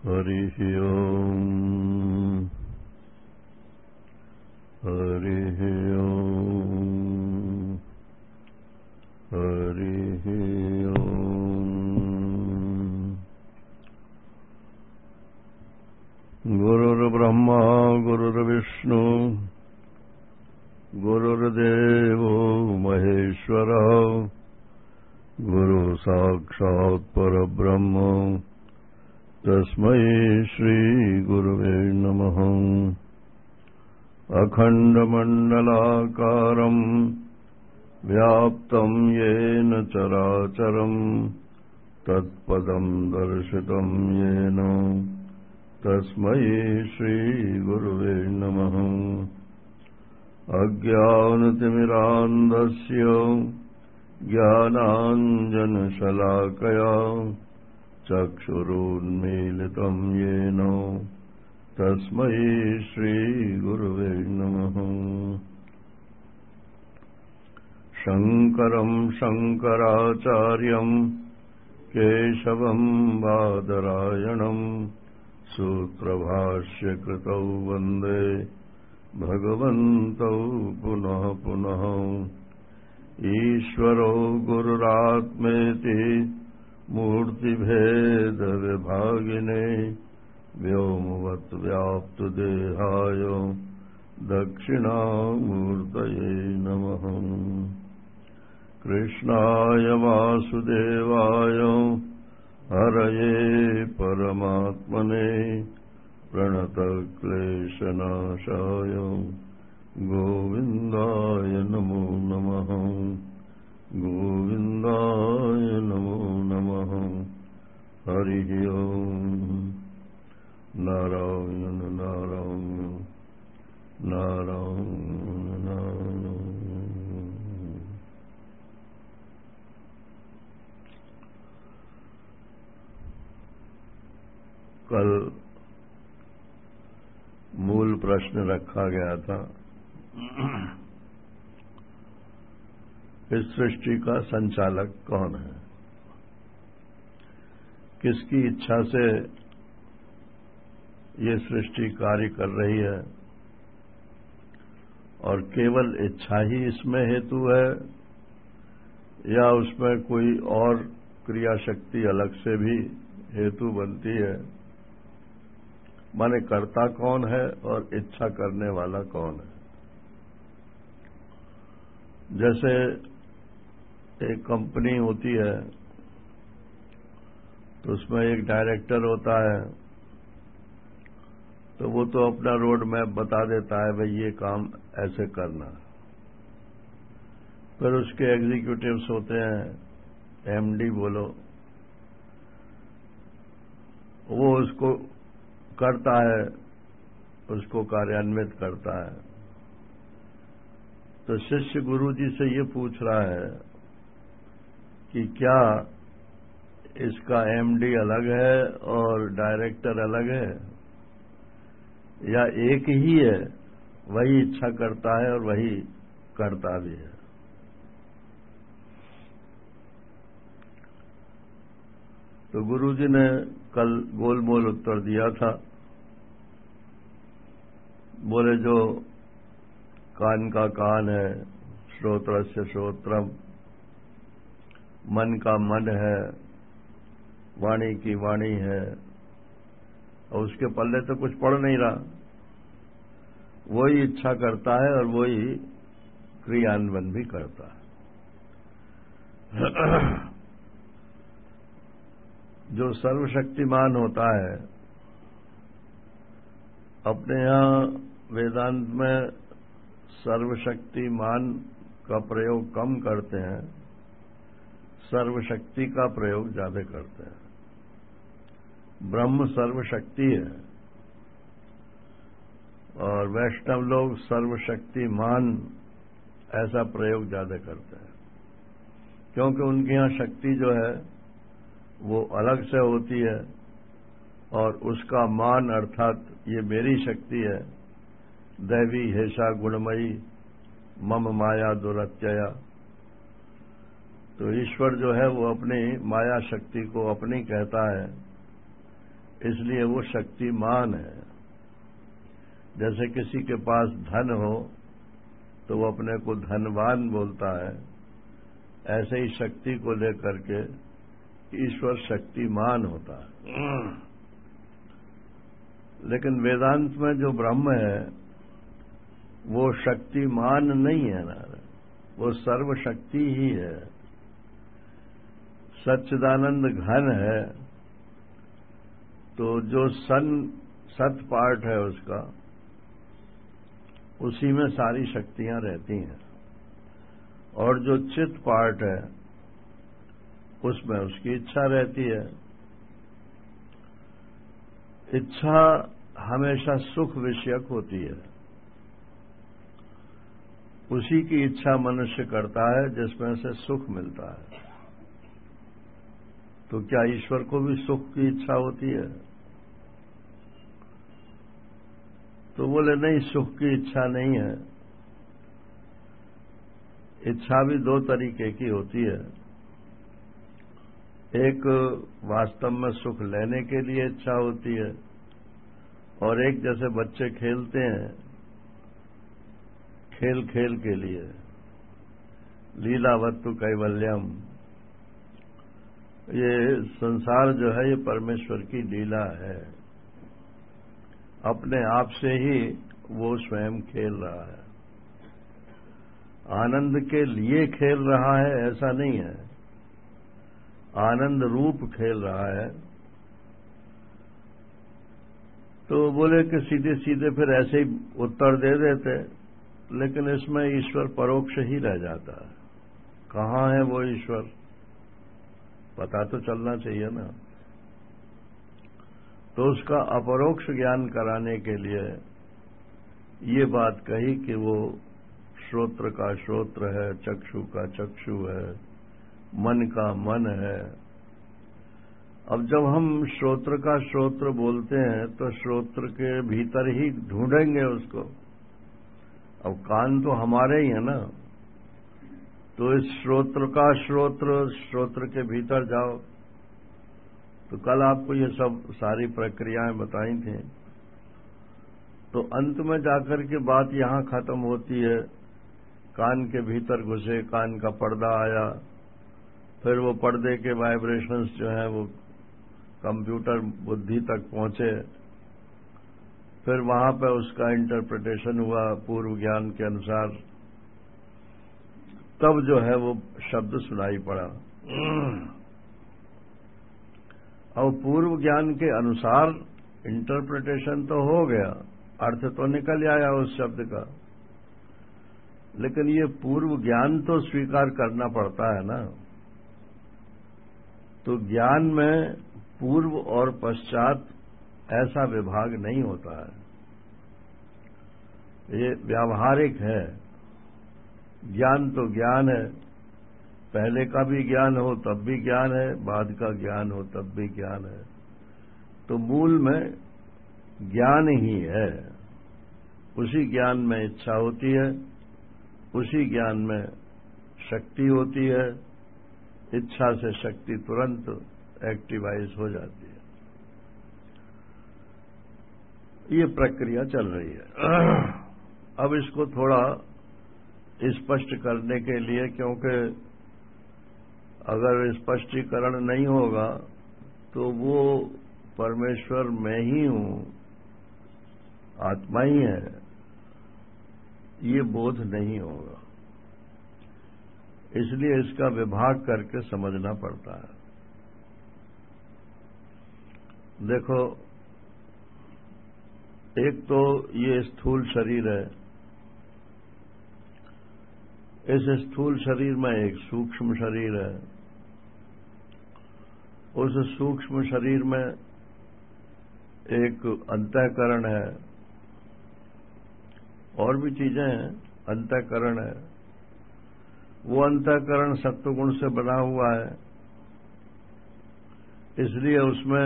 हरिः ओम् हरिः ओम् हरिः ओम्। गुरुर्ब्रह्मा गुरुर्विष्णु गुरुर्देवो महेश्वरः गुरु साक्षात् परब्रह्म तस्मै श्री गुरुवे नमः। अखण्डमण्डलाकारम् व्याप्तं येन चराचरम् तत्पदं दर्शितं येन तस्मै श्री गुरुवे नमः। अज्ञानतिमिरान्धस्य ज्ञानाञ्जनशलाकया चक्षुरुन्मीलितं येन तस्मै श्रीगुरुवे नमः। शङ्करं शङ्कराचार्यं केशवं बादरायणं सूत्रभाष्यकृतौ वन्दे भगवन्तौ पुनः पुनः। ईश्वरो गुरुरात्मेति मूर्तिभेदविभागिने व्योमवद्व्याप्तदेहाय दक्षिणामूर्तये नमः। कृष्णाय वासुदेवाय हरये परमात्मने प्रणतक्लेशनाशाय गोविन्दाय नमो नमः। गोविन्दाय नमो नमः। हरिः ओम्। नारायण नारायण नारायण नारायण। कल मूल प्रश्न रखा गया था, इस सृष्टि का संचालक कौन है, किसकी इच्छा से ये सृष्टि कार्य कर रही है और केवल इच्छा ही इसमें हेतु है या उसमें कोई और क्रिया शक्ति अलग से भी हेतु बनती है। माने कर्ता कौन है और इच्छा करने वाला कौन है। जैसे एक कंपनी होती है तो उसमें एक डायरेक्टर होता है, तो वो तो अपना रोड मैप बता देता है, भाई ये काम ऐसे करना। फिर उसके एग्जीक्यूटिव्स होते हैं, एमडी बोलो, वो उसको करता है, उसको कार्यान्वित करता है। तो शिष्य गुरु जी से ये पूछ रहा है कि क्या इसका एमडी अलग है और डायरेक्टर अलग है या एक ही है, वही इच्छा करता है और वही करता भी है। तो गुरु जी ने कल गोलमोल उत्तर दिया था। बोले जो कान का कान है, श्रोत्रस्य श्रोत्रम, मन का मन है, वाणी की वाणी है, और उसके पल्ले तो कुछ पड़ नहीं रहा। वही इच्छा करता है और वही क्रियान्वयन भी करता है। जो सर्वशक्तिमान होता है, अपने यहां वेदांत में सर्वशक्तिमान का प्रयोग कम करते हैं, सर्वशक्ति का प्रयोग ज्यादा करते हैं। ब्रह्म सर्वशक्ति है और वैष्णव लोग सर्वशक्तिमान ऐसा प्रयोग ज्यादा करते हैं, क्योंकि उनके यहां शक्ति जो है वो अलग से होती है और उसका मान अर्थात ये मेरी शक्ति है, दैवी हेषा गुणमयी मम माया दुरत्यया। तो ईश्वर जो है वो अपनी माया शक्ति को अपनी कहता है इसलिए वो शक्तिमान है। जैसे किसी के पास धन हो तो वो अपने को धनवान बोलता है, ऐसे ही शक्ति को लेकर के ईश्वर शक्तिमान होता है। लेकिन वेदांत में जो ब्रह्म है वो शक्तिमान नहीं है ना, वो सर्वशक्ति ही है, सच्चिदानंद घन है। तो जो सत पार्ट है उसका, उसी में सारी शक्तियां रहती हैं, और जो चित पार्ट है उसमें उसकी इच्छा रहती है। इच्छा हमेशा सुख विषयक होती है, उसी की इच्छा मनुष्य करता है जिसमें से सुख मिलता है। तो क्या ईश्वर को भी सुख की इच्छा होती है? तो बोले नहीं, सुख की इच्छा नहीं है। इच्छा भी दो तरीके की होती है। एक वास्तव में सुख लेने के लिए इच्छा होती है, और एक जैसे बच्चे खेलते हैं खेल खेल के लिए, लीलावत्तु कैवल्यम। ये संसार जो है ये परमेश्वर की लीला है, अपने आप से ही वो स्वयं खेल रहा है। आनंद के लिए खेल रहा है ऐसा नहीं है, आनंद रूप खेल रहा है। तो बोले कि सीधे सीधे फिर ऐसे ही उत्तर दे देते, लेकिन इसमें ईश्वर परोक्ष ही रह जाता है। कहाँ है वो ईश्वर, पता तो चलना चाहिए ना। तो उसका अपरोक्ष ज्ञान कराने के लिए ये बात कही कि वो श्रोत्र का श्रोत्र है, चक्षु का चक्षु है, मन का मन है। अब जब हम श्रोत्र का श्रोत्र बोलते हैं तो श्रोत्र के भीतर ही ढूंढेंगे उसको। अब कान तो हमारे ही है ना, तो इस श्रोत्र का श्रोत्र के भीतर जाओ। तो कल आपको ये सब सारी प्रक्रियाएं बताई थी। तो अंत में जाकर के बात यहां खत्म होती है, कान के भीतर घुसे, कान का पर्दा आया, फिर वो पर्दे के वाइब्रेशंस जो हैं वो कंप्यूटर बुद्धि तक पहुंचे, फिर वहां पर उसका इंटरप्रिटेशन हुआ पूर्व ज्ञान के अनुसार, तब जो है वो शब्द सुनाई पड़ा। अब पूर्व ज्ञान के अनुसार इंटरप्रिटेशन तो हो गया, अर्थ तो निकल आया उस शब्द का, लेकिन ये पूर्व ज्ञान तो स्वीकार करना पड़ता है ना। तो ज्ञान में पूर्व और पश्चात ऐसा विभाग नहीं होता है, ये व्यावहारिक है। ज्ञान तो ज्ञान है, पहले का भी ज्ञान हो तब भी ज्ञान है, बाद का ज्ञान हो तब भी ज्ञान है। तो मूल में ज्ञान ही है, उसी ज्ञान में इच्छा होती है, उसी ज्ञान में शक्ति होती है। इच्छा से शक्ति तुरंत एक्टिवाइज हो जाती है। ये प्रक्रिया चल रही है। अब इसको थोड़ा स्पष्ट करने के लिए, क्योंकि अगर स्पष्टीकरण नहीं होगा तो वो परमेश्वर मैं ही हूं, आत्मा ही है, ये बोध नहीं होगा। इसलिए इसका विभाग करके समझना पड़ता है। देखो, एक तो ये स्थूल शरीर है, इस स्थूल शरीर में एक सूक्ष्म शरीर है, उस सूक्ष्म शरीर में एक अंतःकरण है, और भी चीजें हैं, अंतःकरण है। वो अंतःकरण सत्वगुण से बना हुआ है, इसलिए उसमें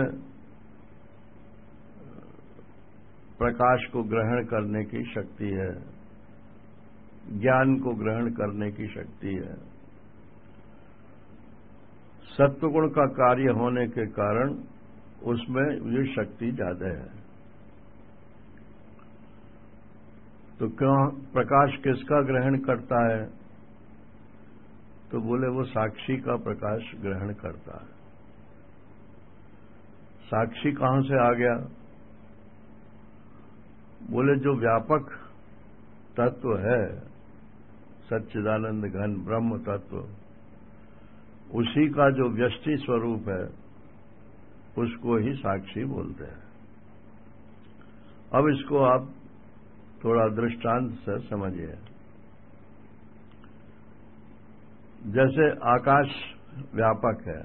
प्रकाश को ग्रहण करने की शक्ति है, ज्ञान को ग्रहण करने की शक्ति है। सत्वगुण का कार्य होने के कारण उसमें ये शक्ति ज्यादा है। तो क्यों प्रकाश किसका ग्रहण करता है? तो बोले वो साक्षी का प्रकाश ग्रहण करता है। साक्षी कहां से आ गया? बोले जो व्यापक तत्व है, सच्चिदानंद घन ब्रह्म तत्व, उसी का जो व्यष्टि स्वरूप है उसको ही साक्षी बोलते हैं। अब इसको आप थोड़ा दृष्टांत से समझिए। जैसे आकाश व्यापक है,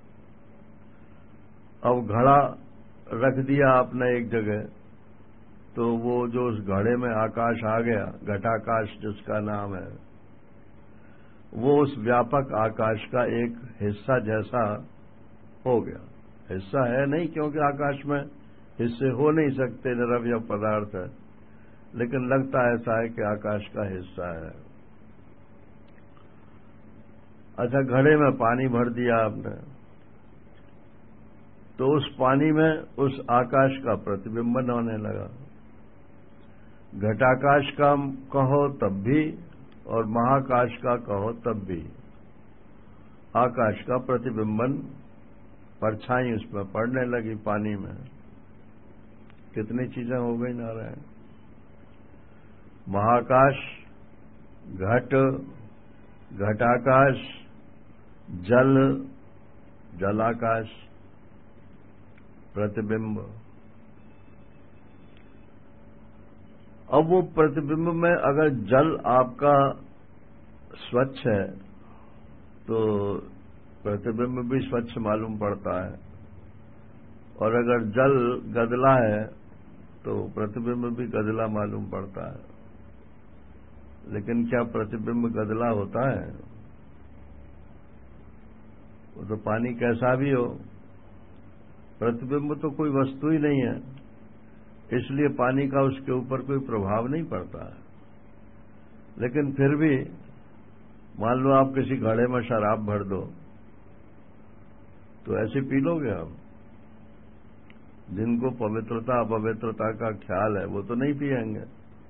अब घड़ा रख दिया आपने एक जगह, तो वो जो उस घड़े में आकाश आ गया, घटाकाश जिसका नाम है, वो उस व्यापक आकाश का एक हिस्सा जैसा हो गया। हिस्सा है नहीं, क्योंकि आकाश में हिस्से हो नहीं सकते, निरवय पदार्थ है, लेकिन लगता ऐसा है कि आकाश का हिस्सा है। अच्छा, घड़े में पानी भर दिया आपने, तो उस पानी में उस आकाश का प्रतिबिंबन होने लगा। घटाकाश का कहो तब भी और महाकाश का कहो तब भी आकाश का प्रतिबिंबन, परछाई उसमें पड़ने लगी पानी में। कितनी चीजें हो गई नारायण। महाकाश, घट, घटाकाश, जल, जलाकाश, प्रतिबिंब। अब वो प्रतिबिंब में अगर जल आपका स्वच्छ है तो प्रतिबिंब भी स्वच्छ मालूम पड़ता है, और अगर जल गदला है तो प्रतिबिंब भी गदला मालूम पड़ता है। लेकिन क्या प्रतिबिंब गदला होता है? वो तो पानी कैसा भी हो, प्रतिबिंब तो कोई वस्तु ही नहीं है, इसलिए पानी का उसके ऊपर कोई प्रभाव नहीं पड़ता है। लेकिन फिर भी मान लो आप किसी घड़े में शराब भर दो तो ऐसे पी लोगे आप? जिनको पवित्रता अपवित्रता का ख्याल है वो तो नहीं पिएंगे,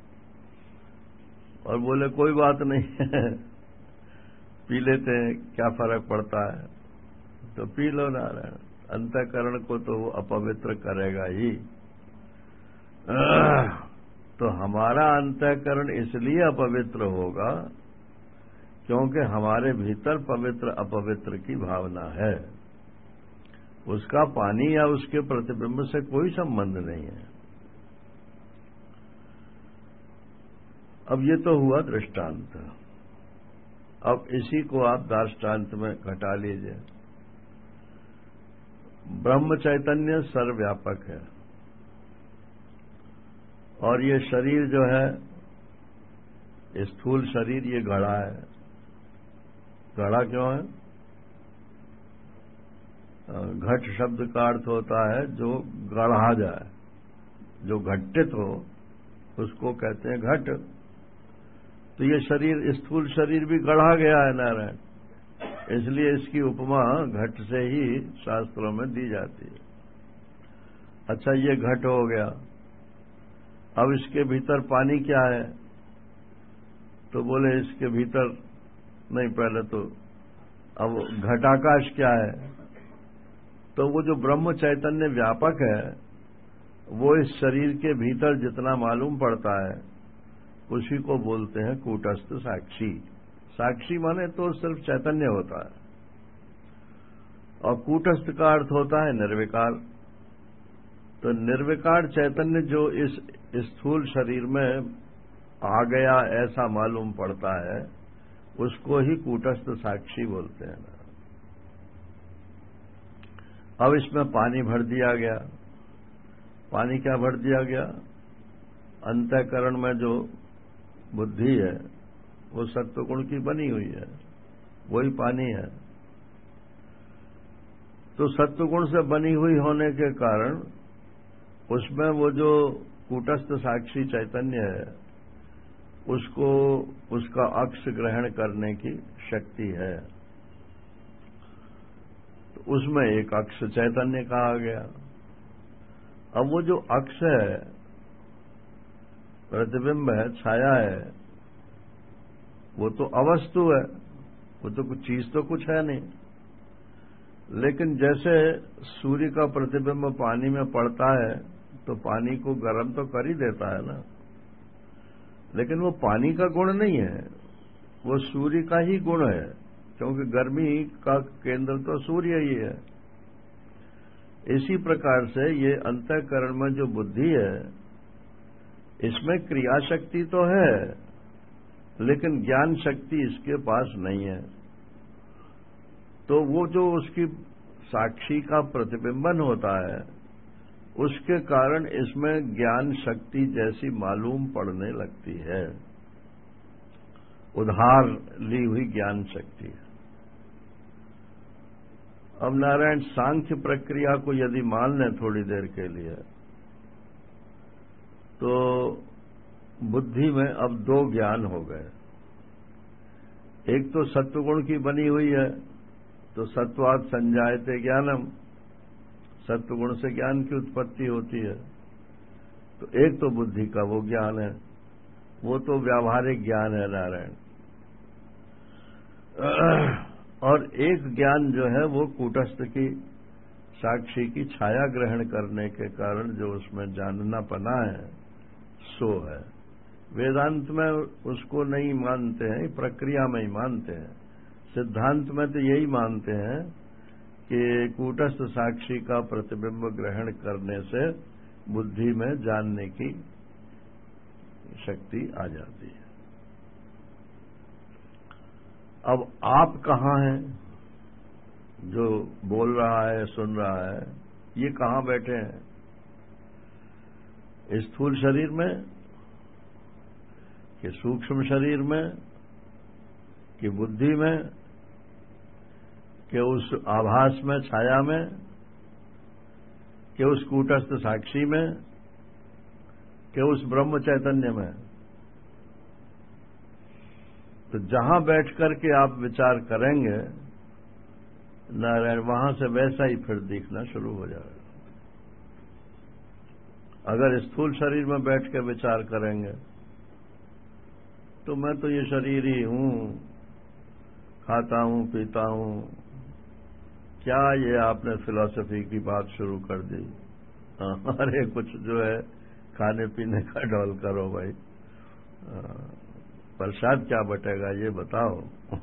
और बोले कोई बात नहीं है पी लेते हैं, क्या फर्क पड़ता है। तो पी लो नारायण, अंतःकरण को तो वो अपवित्र करेगा ही। तो हमारा अंतःकरण इसलिए अपवित्र होगा क्योंकि हमारे भीतर पवित्र अपवित्र की भावना है, उसका पानी या उसके प्रतिबिंब से कोई संबंध नहीं है। अब ये तो हुआ दृष्टांत, अब इसी को आप दार्ष्टान्त में घटा लीजिए। ब्रह्म चैतन्य सर्वव्यापक है, और ये शरीर जो है, स्थूल शरीर, ये घड़ा है। घड़ा क्यों है? घट शब्द का अर्थ होता है जो गढ़ा जाए, जो घटित हो उसको कहते हैं घट। तो ये शरीर, स्थूल शरीर भी गढ़ा गया है नारायण, इसलिए इसकी उपमा घट से ही शास्त्रों में दी जाती है। अच्छा, ये घट हो गया, अब इसके भीतर पानी क्या है? तो बोले इसके भीतर नहीं, पहले तो अब घटाकाश क्या है? तो वो जो ब्रह्म चैतन्य व्यापक है वो इस शरीर के भीतर जितना मालूम पड़ता है उसी को बोलते हैं कूटस्थ साक्षी। साक्षी माने तो सिर्फ चैतन्य होता है, और कूटस्थ का अर्थ होता है निर्विकार। तो निर्विकार चैतन्य जो इस स्थूल शरीर में आ गया ऐसा मालूम पड़ता है उसको ही कूटस्थ साक्षी बोलते हैं। अब इसमें पानी भर दिया गया। पानी क्या भर दिया गया? अंतःकरण में जो बुद्धि है वो सत्वगुण की बनी हुई है, वही पानी है। तो सत्वगुण से बनी हुई होने के कारण उसमें वो जो कूटस्थ साक्षी चैतन्य है उसको उसका अक्ष ग्रहण करने की शक्ति है। तो उसमें एक अक्ष चैतन्य कहा गया। अब वो जो अक्ष है, प्रतिबिंब है, छाया है, वो तो अवस्तु है, वो तो कुछ चीज तो कुछ है नहीं। लेकिन जैसे सूर्य का प्रतिबिंब पानी में पड़ता है तो पानी को गर्म तो कर ही देता है ना, लेकिन वो पानी का गुण नहीं है, वो सूर्य का ही गुण है, क्योंकि गर्मी का केंद्र तो सूर्य ही है। इसी प्रकार से ये अंतःकरण में जो बुद्धि है, इसमें क्रिया शक्ति तो है, लेकिन ज्ञान शक्ति इसके पास नहीं है। तो वो जो उसकी साक्षी का प्रतिबिंबन होता है, उसके कारण इसमें ज्ञान शक्ति जैसी मालूम पड़ने लगती है, उधार ली हुई ज्ञान शक्ति। अब नारायण सांख्य प्रक्रिया को यदि मान लें थोड़ी देर के लिए, तो बुद्धि में अब दो ज्ञान हो गए। एक तो सत्वगुण की बनी हुई है, तो सत्वात् संजायते ज्ञानम, सत्वगुण से ज्ञान की उत्पत्ति होती है। तो एक तो बुद्धि का वो ज्ञान है, वो तो व्यावहारिक ज्ञान है नारायण। और एक ज्ञान जो है वो कूटस्थ की साक्षी की छाया ग्रहण करने के कारण जो उसमें जानना पना है, सो है। वेदांत में उसको नहीं मानते हैं, प्रक्रिया में ही मानते हैं। सिद्धांत में तो यही मानते हैं कि कूटस्थ साक्षी का प्रतिबिंब ग्रहण करने से बुद्धि में जानने की शक्ति आ जाती है। अब आप कहाँ हैं? जो बोल रहा है, सुन रहा है, ये कहाँ बैठे हैं? स्थूल शरीर में कि सूक्ष्म शरीर में कि बुद्धि में कि उस आभास में, छाया में, कि उस कूटस्थ साक्षी में, कि उस ब्रह्म चैतन्य में? तो जहां बैठ करके आप विचार करेंगे नारायण, वहां से वैसा ही फिर दिखना शुरू हो जाएगा। अगर स्थूल शरीर में बैठ के विचार करेंगे तो मैं तो ये शरीर ही हूं, खाता हूं, पीता हूं, क्या ये आपने फिलॉसफी की बात शुरू कर दी? अरे कुछ जो है खाने पीने का डॉल करो भाई, प्रसाद क्या बटेगा ये बताओ।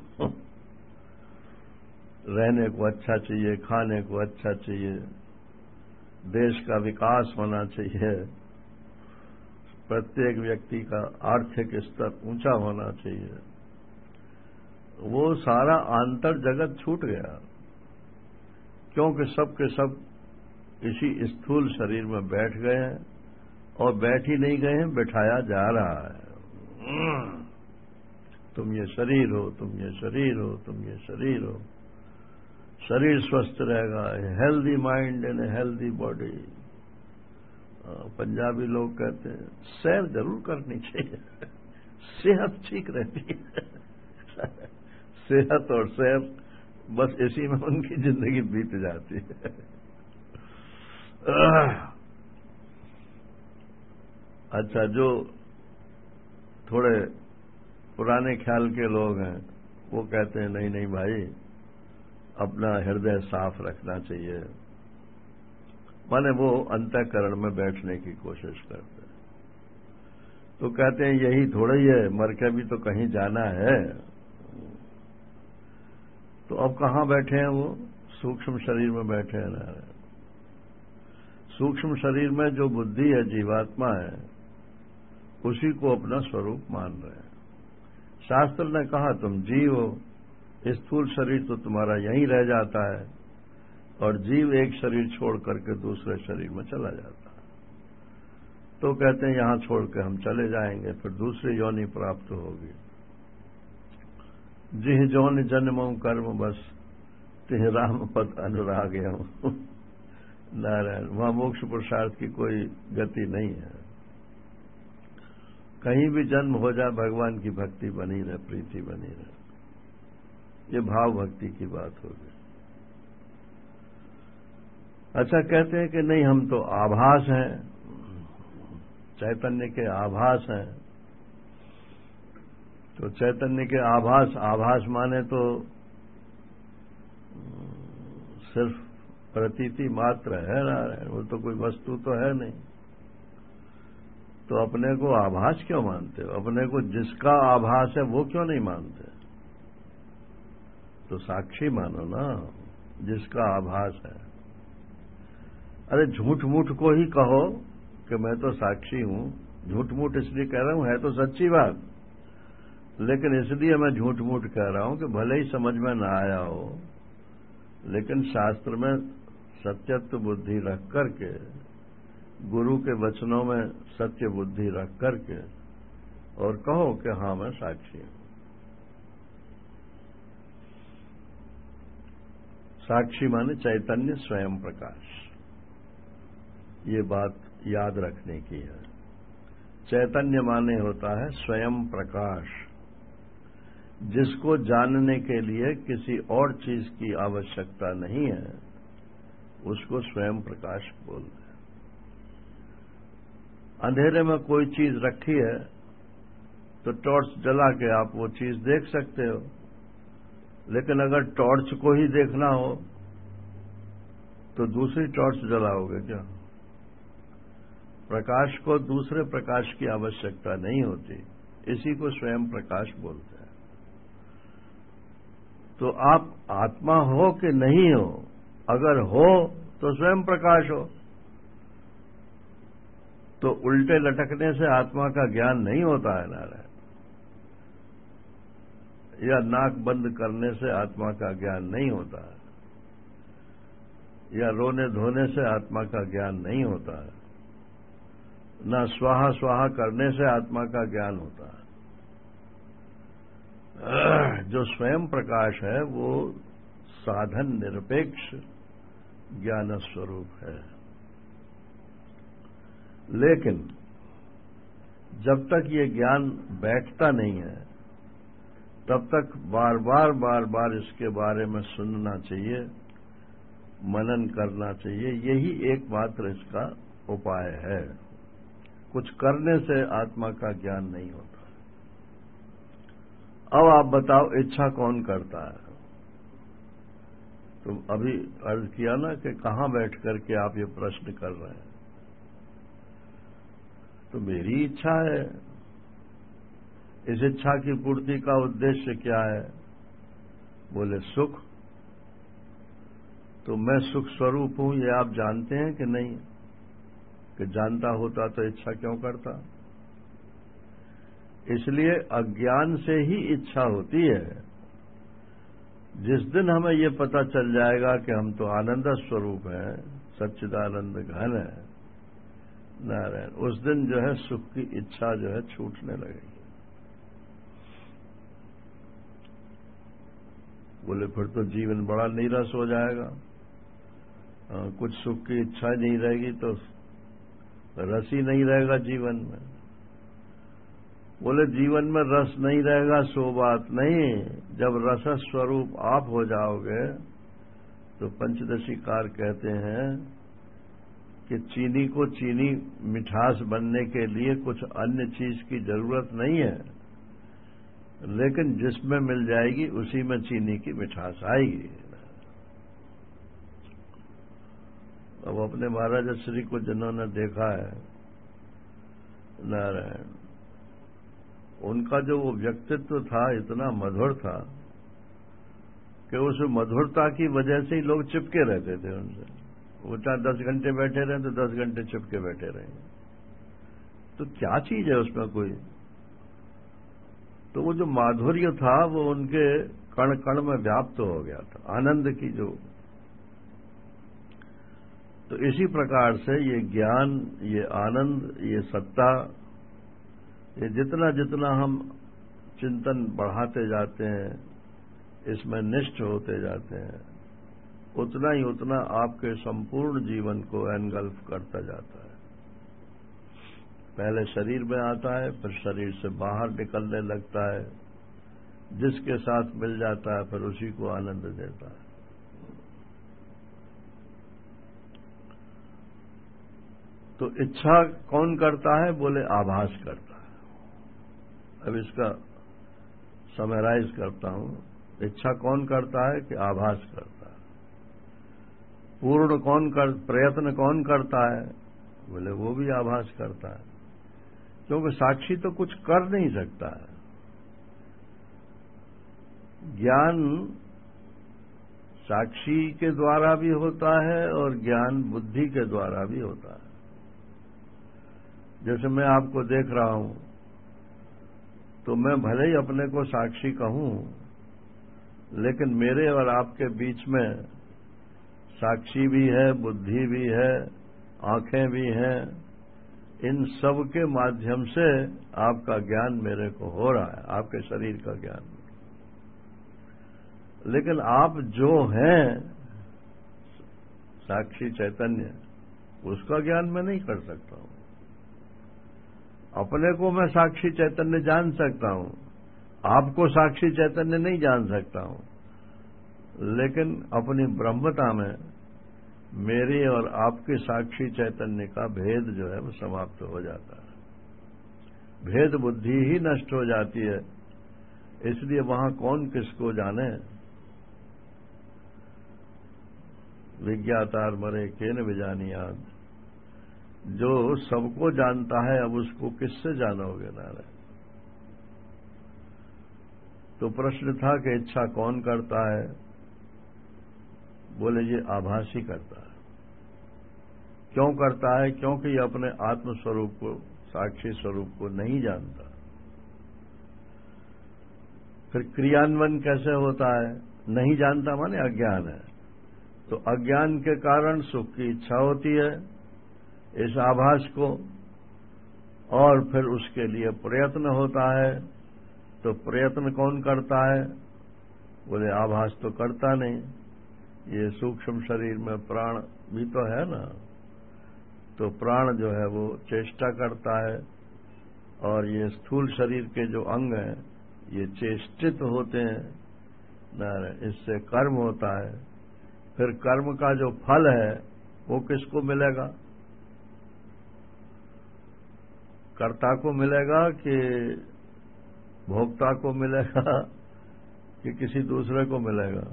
रहने को अच्छा चाहिए, खाने को अच्छा चाहिए, देश का विकास होना चाहिए, प्रत्येक व्यक्ति का आर्थिक स्तर ऊंचा होना चाहिए। वो सारा आंतर जगत छूट गया, क्योंकि सब के सब इसी स्थूल शरीर में बैठ गए हैं, और बैठ ही नहीं गए हैं, बैठाया जा रहा है। तुम ये शरीर हो, तुम ये शरीर हो, तुम ये शरीर हो। शरीर स्वस्थ रहेगा, healthy mind and healthy body. Punjabi लोग कहते हैं सैर जरूर करनी चाहिए, सेहत ठीक रहती है। सेहत और सैर, बस इसी में उनकी जिंदगी बीत जाती है। अच्छा, जो थोड़े पुराने ख्याल के लोग हैं वो कहते हैं नहीं नहीं भाई, अपना हृदय साफ रखना चाहिए। माने वो अंतःकरण में बैठने की कोशिश करते हैं। तो कहते हैं यही थोड़ा ही है, मर के भी तो कहीं जाना है। तो अब कहां बैठे हैं वो? सूक्ष्म शरीर में बैठे हैं ना। सूक्ष्म शरीर में जो बुद्धि है, जीवात्मा है, उसी को अपना स्वरूप मान रहे हैं। शास्त्र ने कहा तुम जीव हो, स्थूल शरीर तो तुम्हारा यहीं रह जाता है, और जीव एक शरीर छोड़ करके दूसरे शरीर में चला जाता है। तो कहते हैं यहां छोड़ के हम चले जाएंगे, फिर दूसरी योनि प्राप्त होगी। जिह जौन जन्मों कर्म बस, तिह राम पद अनुराग हूं। नारायण, वहां मोक्ष पुरुषार्थ की कोई गति नहीं है। कहीं भी जन्म हो जाए, भगवान की भक्ति बनी रहे, प्रीति बनी रहे। ये भाव भक्ति की बात होगी। अच्छा, कहते हैं कि नहीं, हम तो आभास हैं, चैतन्य के आभास हैं। तो चैतन्य के आभास माने तो सिर्फ प्रतीति मात्र है ना, वो तो कोई वस्तु तो है नहीं। तो अपने को आभास क्यों मानते हो? अपने को जिसका आभास है वो क्यों नहीं मानते? तो साक्षी मानो ना, जिसका आभास है। अरे झूठ मूठ को ही कहो कि मैं तो साक्षी हूं। झूठ मूठ इसलिए कह रहा हूं, है तो सच्ची बात, लेकिन इसलिए मैं झूठ मूठ कह रहा हूं कि भले ही समझ में ना आया हो, लेकिन शास्त्र में सत्यत्व बुद्धि रख करके, गुरु के वचनों में सत्य बुद्धि रख करके और कहो कि हां मैं साक्षी हूं। साक्षी माने चैतन्य स्वयं प्रकाश। ये बात याद रखने की है। चैतन्य माने होता है स्वयं प्रकाश, जिसको जानने के लिए किसी और चीज की आवश्यकता नहीं है, उसको स्वयं प्रकाश बोलते हैं। अंधेरे में कोई चीज रखी है तो टॉर्च जला के आप वो चीज देख सकते हो, लेकिन अगर टॉर्च को ही देखना हो तो दूसरी टॉर्च जलाओगे क्या? प्रकाश को दूसरे प्रकाश की आवश्यकता नहीं होती, इसी को स्वयं प्रकाश बोलते हैं। तो आप आत्मा हो कि नहीं हो? अगर हो तो स्वयं प्रकाश हो। तो उल्टे लटकने से आत्मा का ज्ञान नहीं होता है नारायण, या नाक बंद करने से आत्मा का ज्ञान नहीं होता है, या रोने धोने से आत्मा का ज्ञान नहीं होता है, ना स्वाहा स्वाहा करने से आत्मा का ज्ञान होता है। जो स्वयं प्रकाश है वो साधन निरपेक्ष ज्ञान स्वरूप है। लेकिन जब तक ये ज्ञान बैठता नहीं है, तब तक बार बार इसके बारे में सुनना चाहिए, मनन करना चाहिए। यही एकमात्र इसका उपाय है। कुछ करने से आत्मा का ज्ञान नहीं होता। अब आप बताओ, इच्छा कौन करता है? तुम अभी अर्ज किया ना कि कहां बैठ करके आप ये प्रश्न कर रहे हैं। तो मेरी इच्छा है। इस इच्छा की पूर्ति का उद्देश्य क्या है? बोले सुख। तो मैं सुख स्वरूप हूं, ये आप जानते हैं कि नहीं? कि जानता होता तो इच्छा क्यों करता? इसलिए अज्ञान से ही इच्छा होती है। जिस दिन हमें ये पता चल जाएगा कि हम तो आनंद स्वरूप हैं, सच्चिदानंद घन है नारायण, उस दिन जो है सुख की इच्छा जो है छूटने लगेगी। बोले फिर तो जीवन बड़ा नीरस हो जाएगा। कुछ सुख की इच्छा नहीं रहेगी तो रस ही नहीं रहेगा जीवन में। बोले जीवन में रस नहीं रहेगा सो बात नहीं, जब रस स्वरूप आप हो जाओगे तो पंचदशीकार कहते हैं कि चीनी को चीनी मिठास बनने के लिए कुछ अन्य चीज की जरूरत नहीं है, लेकिन जिसमें मिल जाएगी उसी में चीनी की मिठास आएगी। अब अपने महाराज श्री को जिन्होंने देखा है नारायण, उनका जो वो व्यक्तित्व था इतना मधुर था कि उस मधुरता की वजह से ही लोग चिपके रहते थे उनसे। वो चाहे 10 घंटे बैठे रहे तो 10 घंटे चिपके बैठे रहेंगे। तो क्या चीज है उसमें कोई? तो वो जो माधुर्य था वो उनके कण कण में व्याप्त हो गया था, आनंद की जो। तो इसी प्रकार से ये ज्ञान, ये आनंद, ये सत्ता, ये जितना जितना हम चिंतन बढ़ाते जाते हैं, इसमें निष्ठ होते जाते हैं, उतना ही उतना आपके संपूर्ण जीवन को एनगल्फ करता जाता है। पहले शरीर में आता है, फिर शरीर से बाहर निकलने लगता है, जिसके साथ मिल जाता है फिर उसी को आनंद देता है। तो इच्छा कौन करता है? बोले आभास करता है। अब इसका समराइज करता हूं। इच्छा कौन करता है? कि आभास करता है। प्रयत्न कौन करता है? बोले वो भी आभास करता है, क्योंकि साक्षी तो कुछ कर नहीं सकता है। ज्ञान साक्षी के द्वारा भी होता है और ज्ञान बुद्धि के द्वारा भी होता है। जैसे मैं आपको देख रहा हूं, तो मैं भले ही अपने को साक्षी कहूं, लेकिन मेरे और आपके बीच में साक्षी भी है, बुद्धि भी है, आंखें भी हैं। इन सब के माध्यम से आपका ज्ञान मेरे को हो रहा है, आपके शरीर का ज्ञान। लेकिन आप जो हैं साक्षी चैतन्य, उसका ज्ञान मैं नहीं कर सकता हूं। अपने को मैं साक्षी चैतन्य जान सकता हूं, आपको साक्षी चैतन्य नहीं जान सकता हूं, लेकिन अपनी ब्रह्मता में मेरी और आपके साक्षी चैतन्य का भेद जो है वो समाप्त हो जाता है। भेद बुद्धि ही नष्ट हो जाती है। इसलिए वहां कौन किसको जाने। विज्ञातार मरे केन विजानियाद। जो सबको जानता है, अब उसको किससे जानोगे नारायण। तो प्रश्न था कि इच्छा कौन करता है? बोले ये आभासी करता है। क्यों करता है? क्योंकि ये अपने आत्म स्वरूप को, साक्षी स्वरूप को नहीं जानता। फिर क्रियान्वयन कैसे होता है? नहीं जानता माने अज्ञान है। तो अज्ञान के कारण सुख की इच्छा होती है इस आभास को, और फिर उसके लिए प्रयत्न होता है। तो प्रयत्न कौन करता है? बोले आभास तो करता नहीं। ये सूक्ष्म शरीर में प्राण भी तो है ना, तो प्राण जो है वो चेष्टा करता है, और ये स्थूल शरीर के जो अंग हैं ये चेष्टित होते हैं, इससे कर्म होता है। फिर कर्म का जो फल है वो किसको मिलेगा? कर्ता को मिलेगा कि भोक्ता को मिलेगा कि किसी दूसरे को मिलेगा?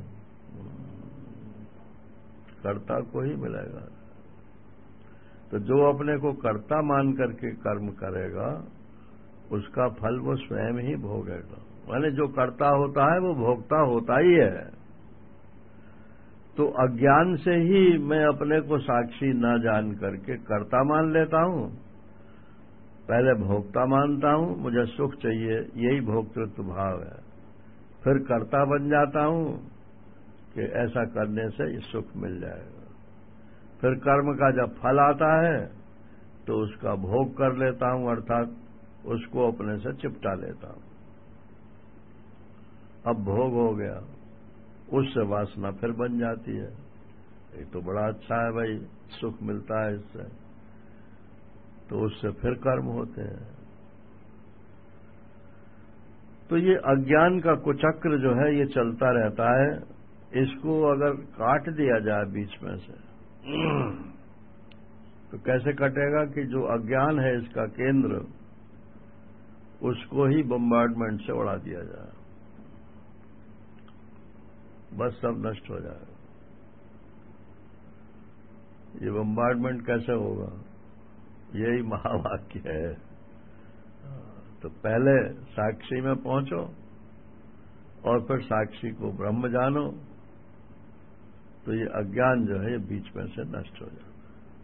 कर्ता को ही मिलेगा। तो जो अपने को कर्ता मान करके कर्म करेगा, उसका फल वो स्वयं ही भोगेगा। माने जो कर्ता होता है वो भोक्ता होता ही है। तो अज्ञान से ही मैं अपने को साक्षी न जान करके कर्ता मान लेता हूं, पहले भोक्ता मानता हूं, मुझे सुख चाहिए, यही भोक्तृत्व भाव है। फिर कर्ता बन जाता हूं कि ऐसा करने से सुख मिल जाएगा। फिर कर्म का जब फल आता है तो उसका भोग कर लेता हूं, अर्थात उसको अपने से चिपटा लेता हूं। अब भोग हो गया, उससे वासना फिर बन जाती है। ये तो बड़ा अच्छा है भाई, सुख मिलता है इससे, तो उससे फिर कर्म होते हैं। तो ये अज्ञान का कुचक्र जो है ये चलता रहता है। इसको अगर काट दिया जाए बीच में से तो कैसे कटेगा? कि जो अज्ञान है इसका केंद्र, उसको ही बम्बार्डमेंट से उड़ा दिया जाए, बस सब नष्ट हो जाएगा। ये बम्बार्डमेंट कैसे होगा? यही महावाक्य है। तो पहले साक्षी में पहुंचो और फिर साक्षी को ब्रह्म जानो, तो ये अज्ञान जो है ये बीच में से नष्ट हो जाता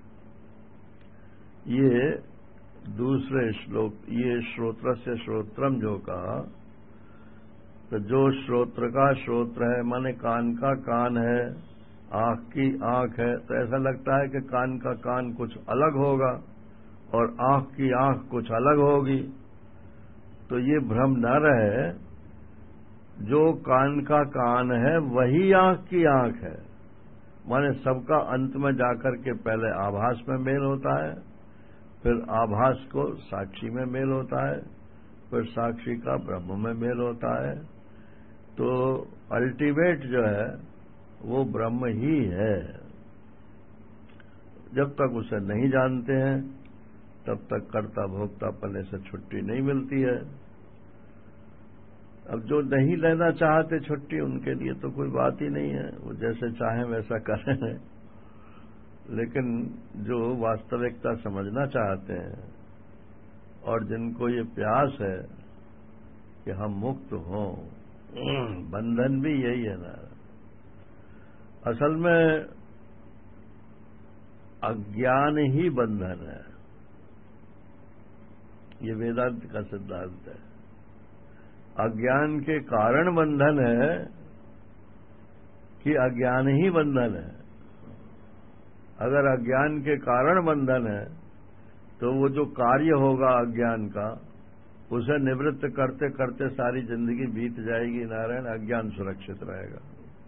है। ये दूसरे श्लोक, ये श्रोत्र से श्रोत्रम जो कहा, तो जो श्रोत्र का श्रोत्र है माने कान का कान है, आंख की आंख है, तो ऐसा लगता है कि कान का कान कुछ अलग होगा और आंख की आंख कुछ अलग होगी। तो ये भ्रम न रहे, जो कान का कान है वही आंख की आंख है। माने सबका अंत में जाकर के पहले आभास में मेल होता है, फिर आभास को साक्षी में मेल होता है, फिर साक्षी का ब्रह्म में मेल होता है। तो अल्टीमेट जो है वो ब्रह्म ही है। जब तक उसे नहीं जानते हैं तब तक कर्ता भोक्ता पने से छुट्टी नहीं मिलती है। अब जो नहीं लेना चाहते छुट्टी, उनके लिए तो कोई बात ही नहीं है, वो जैसे चाहें वैसा करें। लेकिन जो वास्तविकता समझना चाहते हैं और जिनको ये प्यास है कि हम मुक्त हों, बंधन भी यही है ना। असल में अज्ञान ही बंधन है, ये वेदांत का सिद्धांत है। अज्ञान के कारण बंधन है कि अज्ञान ही बंधन है। अगर अज्ञान के कारण बंधन है तो वो जो कार्य होगा अज्ञान का, उसे निवृत्त करते करते सारी जिंदगी बीत जाएगी। नारायण, अज्ञान सुरक्षित रहेगा।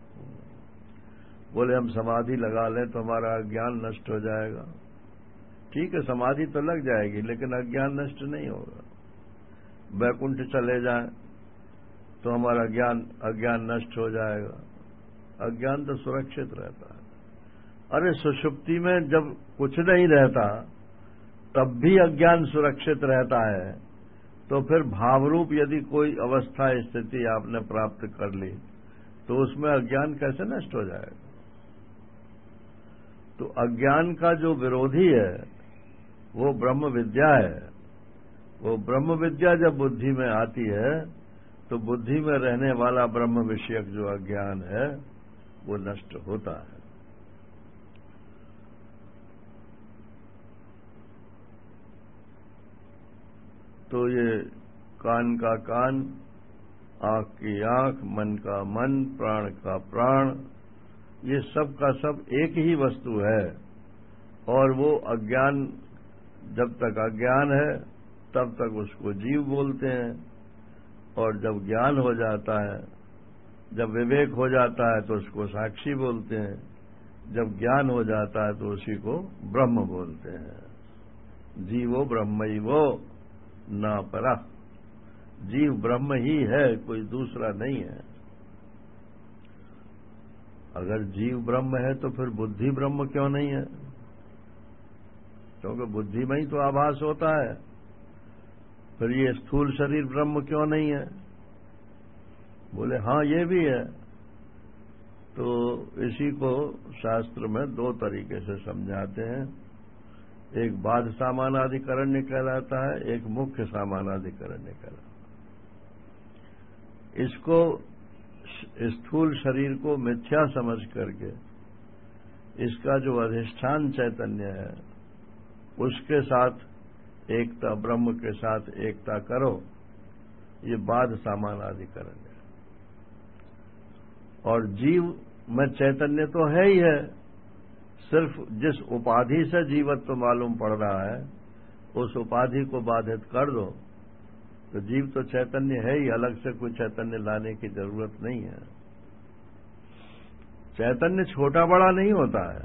बोले हम समाधि लगा लें तो हमारा अज्ञान नष्ट हो जाएगा। ठीक है, समाधि तो लग जाएगी लेकिन अज्ञान नष्ट नहीं होगा। वैकुंठ चले जाएं तो हमारा अज्ञान नष्ट हो जाएगा। अज्ञान तो सुरक्षित रहता है। अरे सुषुप्ति में जब कुछ नहीं रहता तब भी अज्ञान सुरक्षित रहता है, तो फिर भावरूप यदि कोई अवस्था स्थिति आपने प्राप्त कर ली तो उसमें अज्ञान कैसे नष्ट हो जाएगा? तो अज्ञान का जो विरोधी है वो ब्रह्म विद्या है। वो ब्रह्म विद्या जब बुद्धि में आती है तो बुद्धि में रहने वाला ब्रह्म विषयक जो अज्ञान है वो नष्ट होता है। तो ये कान का कान, आंख की आंख, मन का मन, प्राण का प्राण, ये सब का सब एक ही वस्तु है। और वो अज्ञान, जब तक अज्ञान है तब तक उसको जीव बोलते हैं, और जब ज्ञान हो जाता है, जब विवेक हो जाता है तो उसको साक्षी बोलते हैं, जब ज्ञान हो जाता है तो उसी को ब्रह्म बोलते हैं। जीवो ब्रह्मैवो न परः, जीव ब्रह्म ही है, कोई दूसरा नहीं है। अगर जीव ब्रह्म है तो फिर बुद्धि ब्रह्म क्यों नहीं है? क्योंकि बुद्धि में ही तो आभास होता है। फिर ये स्थूल शरीर ब्रह्म क्यों नहीं है? बोले हाँ ये भी है। तो इसी को शास्त्र में दो तरीके से समझाते हैं। एक बाध सामानाधिकरण्य कहलाता है, एक मुख्य सामानाधिकरण्य कहलाता है। इसको स्थूल शरीर को मिथ्या समझ करके इसका जो अधिष्ठान चैतन्य है उसके साथ एकता, ब्रह्म के साथ एकता करो, ये बाध सामानाधिकरण है। और जीव में चैतन्य तो है ही है, सिर्फ जिस उपाधि से जीवत्व मालूम पड़ रहा है उस उपाधि को बाधित कर दो तो जीव तो चैतन्य है ही, अलग से कोई चैतन्य लाने की जरूरत नहीं है। चैतन्य छोटा बड़ा नहीं होता है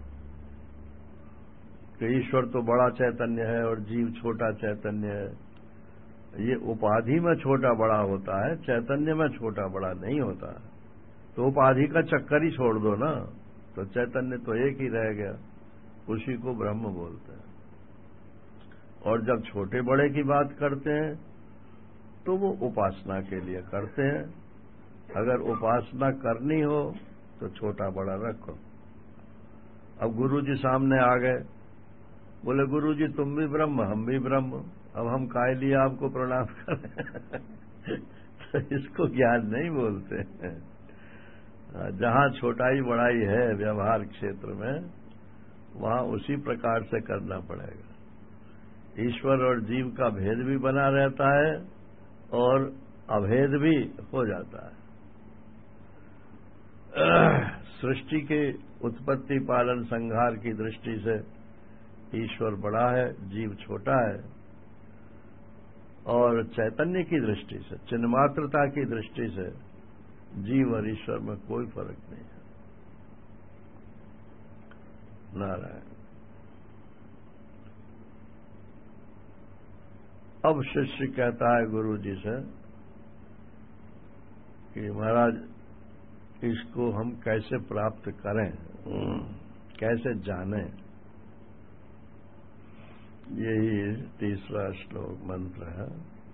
कि ईश्वर तो बड़ा चैतन्य है और जीव छोटा चैतन्य है। ये उपाधि में छोटा बड़ा होता है, चैतन्य में छोटा बड़ा नहीं होता है। तो उपाधि का चक्कर ही छोड़ दो ना, तो चैतन्य तो एक ही रह गया, उसी को ब्रह्म बोलते हैं। और जब छोटे बड़े की बात करते हैं तो वो उपासना के लिए करते हैं। अगर उपासना करनी हो तो छोटा बड़ा रखो। अब गुरुजी सामने आ गए, बोले गुरुजी तुम भी ब्रह्म हम भी ब्रह्म, अब हम काय लिए आपको प्रणाम करें? तो इसको ज्ञान नहीं बोलते हैं। जहां छोटाई बड़ाई है व्यवहार क्षेत्र में, वहां उसी प्रकार से करना पड़ेगा। ईश्वर और जीव का भेद भी बना रहता है और अभेद भी हो जाता है। सृष्टि के उत्पत्ति पालन संहार की दृष्टि से ईश्वर बड़ा है, जीव छोटा है। और चैतन्य की दृष्टि से, चिन्मात्रता की दृष्टि से जीव और ईश्वर में कोई फर्क नहीं है। नारायण। अब शिष्य कहता है गुरु जी से कि महाराज इसको हम कैसे प्राप्त करें, कैसे जानें? यही तीसरा श्लोक मंत्र है।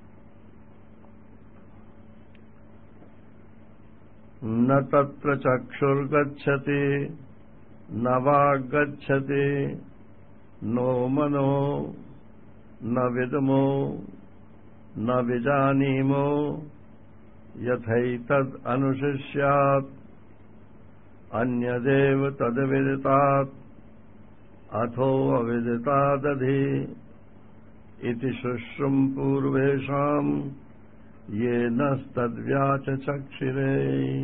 न तत्र चक्षुर्गच्छति न वाग्गच्छति नो मनो न विद्मो न विजानीमो यथैतद् अनुशिष्यात् अन्यदेव तद्विदितात् अथो अविदितादधि इति शुश्रुम पूर्वेषाम् येनस्तद्व्याचचक्षिरे।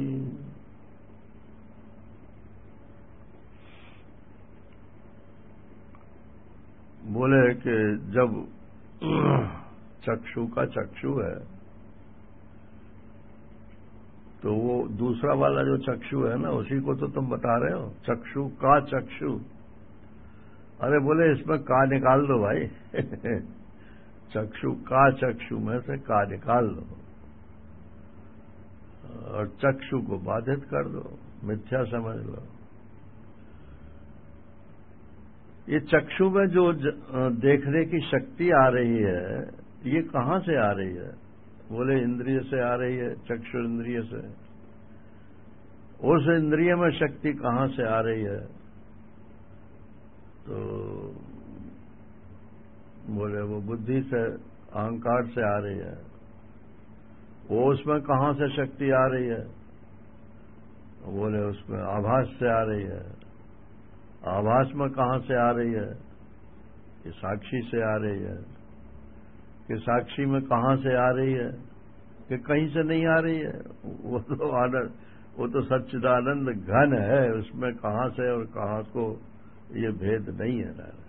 बोले कि जब चक्षु का चक्षु है तो वो दूसरा वाला जो चक्षु है ना, उसी को तो तुम बता रहे हो, चक्षु का चक्षु। अरे बोले इसमें का निकाल दो भाई चक्षु का चक्षु में से का निकाल दो और चक्षु को बाधित कर दो, मिथ्या समझ लो। ये चक्षु में जो देखने की शक्ति आ रही है, ये कहां से आ रही है? बोले इंद्रिय से आ रही है, चक्षु इंद्रिय से। उस इंद्रिय में शक्ति कहां से आ रही है? तो बोले वो बुद्धि से, अहंकार से आ रही है। वो उसमें कहां से शक्ति आ रही है? बोले उसमें आभास से आ रही है। आभास में कहां से आ रही है? कि साक्षी से आ रही है। कि साक्षी में कहां से आ रही है? कि कहीं से नहीं आ रही है। वो तो आनंद, वो तो सच्चिदानंद घन है, उसमें कहां से और कहां को ये भेद नहीं है ना।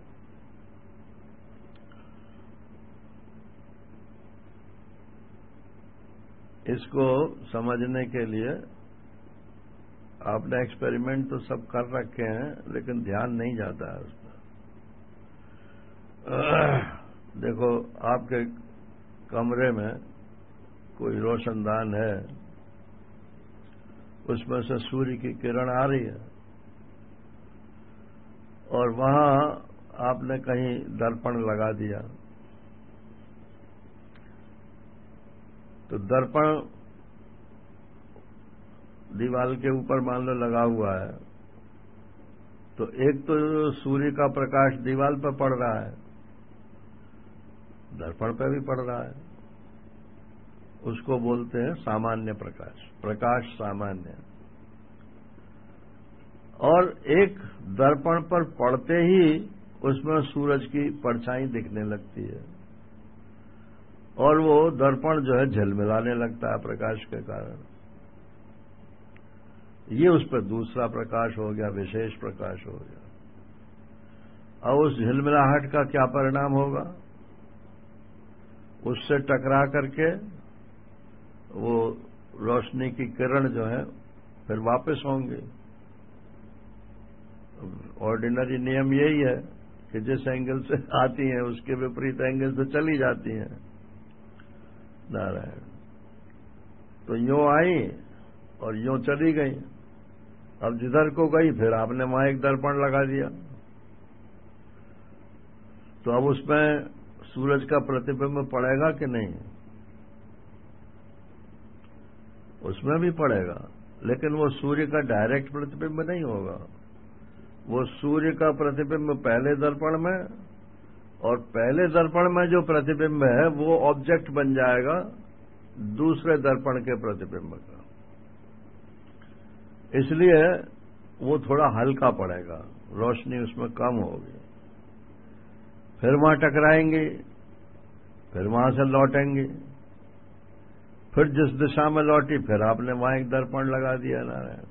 इसको समझने के लिए आपने एक्सपेरिमेंट तो सब कर रखे हैं, लेकिन ध्यान नहीं जाता है उस पर। देखो, आपके कमरे में कोई रोशनदान है, उसमें से सूर्य की किरण आ रही है और वहां आपने कहीं दर्पण लगा दिया, तो दर्पण दीवार के ऊपर मान लो लगा हुआ है, तो एक तो सूर्य का प्रकाश दीवार पर पड़ रहा है, दर्पण पर भी पड़ रहा है। उसको बोलते हैं सामान्य प्रकाश, प्रकाश सामान्य। और एक दर्पण पर पड़ते ही उसमें सूरज की परछाई दिखने लगती है और वो दर्पण जो है झिलमिलाने लगता है प्रकाश के कारण। ये उस पर दूसरा प्रकाश हो गया, विशेष प्रकाश हो गया। अब उस झिलमिलाहट का क्या परिणाम होगा? उससे टकरा करके वो रोशनी की किरण जो है फिर वापस होंगे। ऑर्डिनरी नियम यही है कि जिस एंगल से आती हैं उसके विपरीत एंगल से चली जाती हैं। नारायण, तो यूं आई और यूं चली गई। अब जिधर को गई फिर आपने वहां एक दर्पण लगा दिया, तो अब उसमें सूरज का प्रतिबिंब पड़ेगा कि नहीं? उसमें भी पड़ेगा, लेकिन वो सूर्य का डायरेक्ट प्रतिबिंब नहीं होगा। वो सूर्य का प्रतिबिंब पहले दर्पण में, और पहले दर्पण में जो प्रतिबिंब है वो ऑब्जेक्ट बन जाएगा दूसरे दर्पण के प्रतिबिंब का। इसलिए वो थोड़ा हल्का पड़ेगा, रोशनी उसमें कम होगी। फिर वहां टकराएंगे, फिर वहां से लौटेंगे, फिर जिस दिशा में लौटी फिर आपने वहां एक दर्पण लगा दिया। नारायण,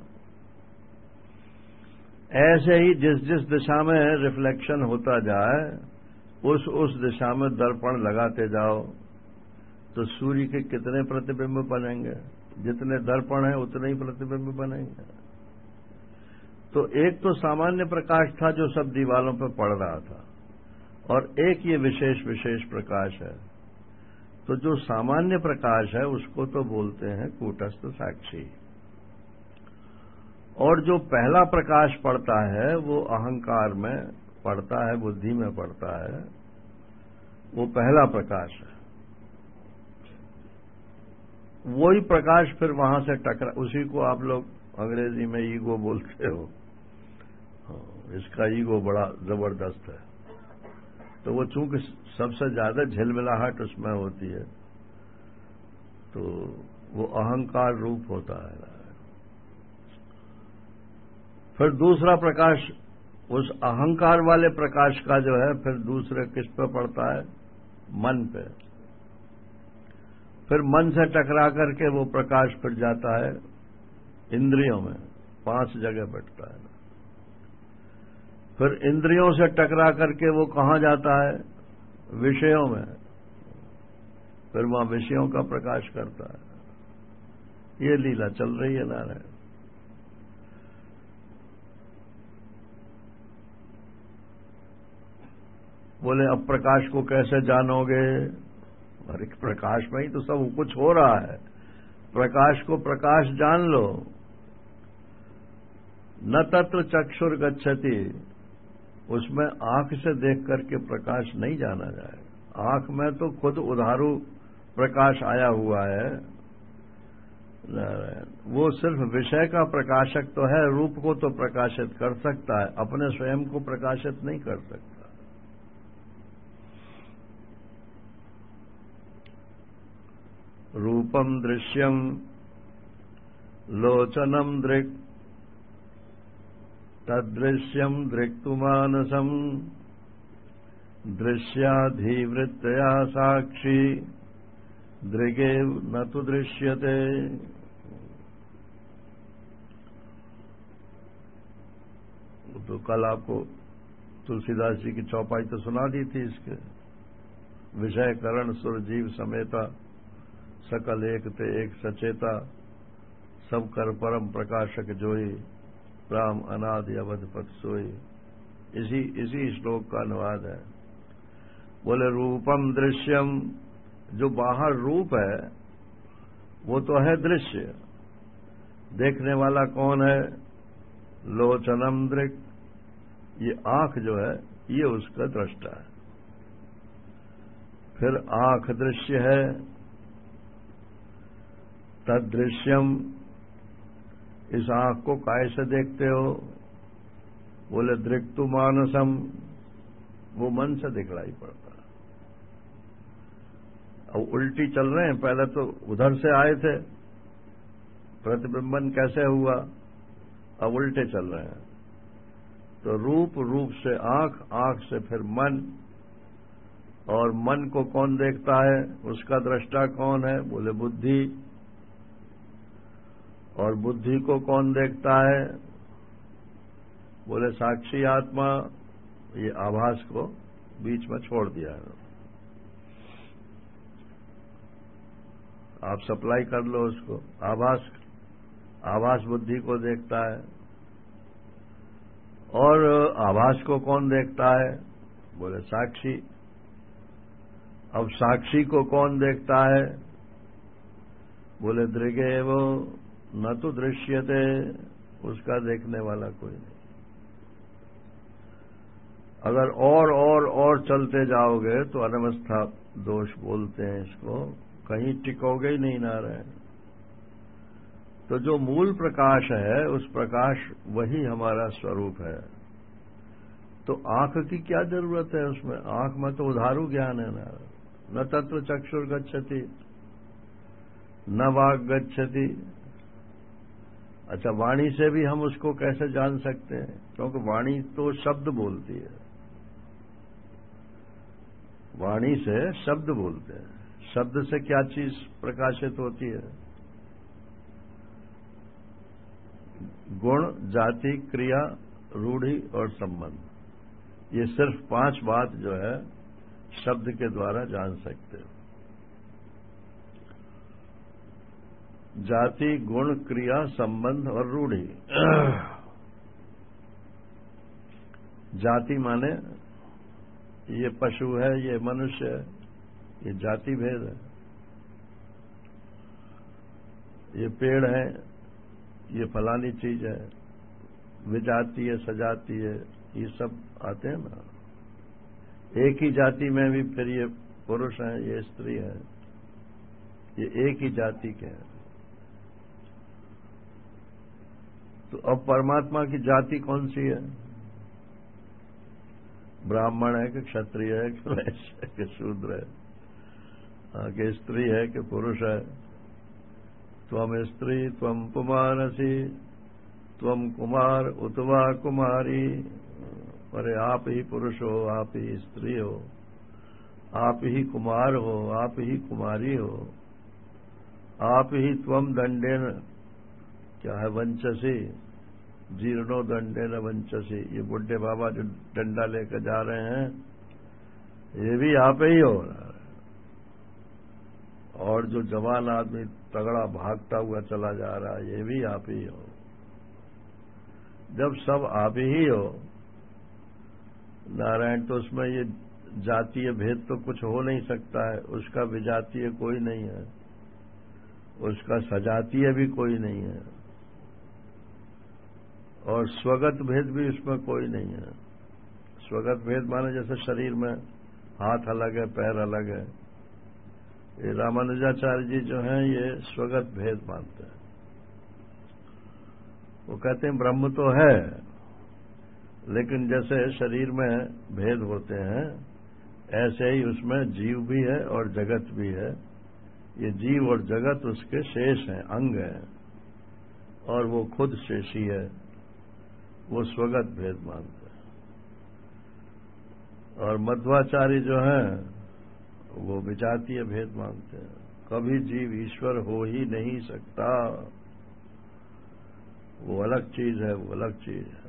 ऐसे ही जिस जिस दिशा में रिफ्लेक्शन होता जाए उस दिशा में दर्पण लगाते जाओ, तो सूर्य के कितने प्रतिबिंब बनेंगे? जितने दर्पण हैं उतने ही प्रतिबिंब बनेंगे। तो एक तो सामान्य प्रकाश था जो सब दीवालों पर पड़ रहा था, और एक ये विशेष प्रकाश है। तो जो सामान्य प्रकाश है उसको तो बोलते हैं कूटस्थ साक्षी, और जो पहला प्रकाश पड़ता है वो अहंकार में पड़ता है, बुद्धि में पड़ता है, वो पहला प्रकाश है। वही प्रकाश फिर वहां से टकरा, उसी को आप लोग अंग्रेजी में ईगो बोलते हो। इसका ईगो बड़ा जबरदस्त है। तो वो चूंकि सबसे ज्यादा झिलमिलाहट उसमें होती है, तो वो अहंकार रूप होता है। फिर दूसरा प्रकाश, उस अहंकार वाले प्रकाश का जो है फिर दूसरे किस पे पड़ता है? मन पे। फिर मन से टकरा करके वो प्रकाश फिर जाता है इंद्रियों में, 5 जगह बैठता है। फिर इंद्रियों से टकरा करके वो कहां जाता है? विषयों में। फिर वहां विषयों का प्रकाश करता है। ये लीला चल रही है नारायण। बोले अब प्रकाश को कैसे जानोगे? अरे प्रकाश में ही तो सब कुछ हो रहा है। प्रकाश को प्रकाश जान लो। न तत्र चक्षुर गच्छति, उसमें आंख से देख करके प्रकाश नहीं जाना जाएगा। आंख में तो खुद उधारू प्रकाश आया हुआ है। वो सिर्फ विषय का प्रकाशक तो है, रूप को तो प्रकाशित कर सकता है, अपने स्वयं को प्रकाशित नहीं कर सकता। रूपम दृश्यम लोचनम दृक् तदृश्यम दृक्तुमानसम दृश्याधिवृत्तया साक्षी दृगेव न तु दृश्यते। तो कल आपको तुलसीदास जी की चौपाई तो सुना दी थी इसके। विषय करण सुर जीव समेता, सकल एक ते एक सचेता, सब कर परम प्रकाशक जोई, राम अनादि अवध पथ सोई। इसी श्लोक का अनुवाद है। बोले रूपम दृश्यम, जो बाहर रूप है वो तो है दृश्य। देखने वाला कौन है? लोचनम दृक्, ये आंख जो है ये उसका दृष्टा है। फिर आंख दृश्य है। तदृश्यम, इस आंख को काय से देखते हो? बोले दृक्तु मानसम, वो मन से दिखलाई पड़ता है। अब उल्टी चल रहे हैं, पहले तो उधर से आए थे, प्रतिबिंबन कैसे हुआ? अब उल्टे चल रहे हैं। तो रूप, रूप से आंख, आंख से फिर मन, और मन को कौन देखता है? उसका दृष्टा कौन है? बोले बुद्धि। और बुद्धि को कौन देखता है? बोले साक्षी आत्मा। ये आभास को बीच में छोड़ दिया है। आप सप्लाई कर लो उसको। आभास बुद्धि को देखता है। और आभास को कौन देखता है? बोले साक्षी। अब साक्षी को कौन देखता है? बोले दृगेव न तो दृश्यते, उसका देखने वाला कोई नहीं। अगर और चलते जाओगे तो अनवस्था दोष बोलते हैं इसको, कहीं टिकोगे ही नहीं नारायण। तो जो मूल प्रकाश है, उस प्रकाश वही हमारा स्वरूप है। तो आंख की क्या जरूरत है उसमें? आंख में तो उधारू ज्ञान है नारायण। न तत्र चक्षुर गच्छति न वाग गच्छति। अच्छा, वाणी से भी हम उसको कैसे जान सकते हैं? क्योंकि वाणी तो शब्द बोलती है। वाणी से शब्द बोलते हैं। शब्द से क्या चीज प्रकाशित होती है? गुण, जाति, क्रिया, रूढ़ि और संबंध। ये सिर्फ 5 बात जो है शब्द के द्वारा जान सकते हो। जाति, गुण, क्रिया, संबंध और रूढ़ि। जाति माने ये पशु है, ये मनुष्य है, ये जाति भेद है। ये पेड़ है, ये फलानी चीज है, विजातीय, सजातीय, ये सब आते हैं ना। एक ही जाति में भी फिर ये पुरुष है, ये स्त्री है, ये एक ही जाति के हैं। तो अब परमात्मा की जाति कौन सी है? ब्राह्मण है कि क्षत्रिय है कि वैश्य है कि शूद्र है, कि स्त्री है कि पुरुष है? त्वम स्त्री त्वम पुमानसी त्वम कुमार उतवा कुमारी। अरे आप ही पुरुष हो, आप ही स्त्री हो, आप ही कुमार हो, आप ही कुमारी हो, आप ही त्वम दंडेन, क्या है, वंचसी, जीर्णो दंडेन वंचसी। ये बुढ़े बाबा जो डंडा लेकर जा रहे हैं, ये भी आप ही हो। और जो जवान आदमी तगड़ा भागता हुआ चला जा रहा है, ये भी आप ही हो। जब सब आप ही हो नारायण, तो उसमें ये जातीय भेद तो कुछ हो नहीं सकता है। उसका विजातीय कोई नहीं है, उसका सजातीय भी कोई नहीं है, और स्वगत भेद भी उसमें कोई नहीं है। स्वगत भेद माने जैसे शरीर में हाथ अलग है, पैर अलग है। ये रामानुजाचार्य जी जो हैं, ये स्वगत भेद मानते हैं। वो कहते हैं ब्रह्म तो है, लेकिन जैसे शरीर में भेद होते हैं, ऐसे ही उसमें जीव भी है और जगत भी है। ये जीव और जगत उसके शेष हैं, अंग हैं, और वो खुद शेषी है। वो स्वगत भेद मानते हैं। और मध्वाचार्य जो हैं, वो विजातीय भेद मानते हैं। कभी जीव ईश्वर हो ही नहीं सकता, वो अलग चीज है, वो अलग चीज है।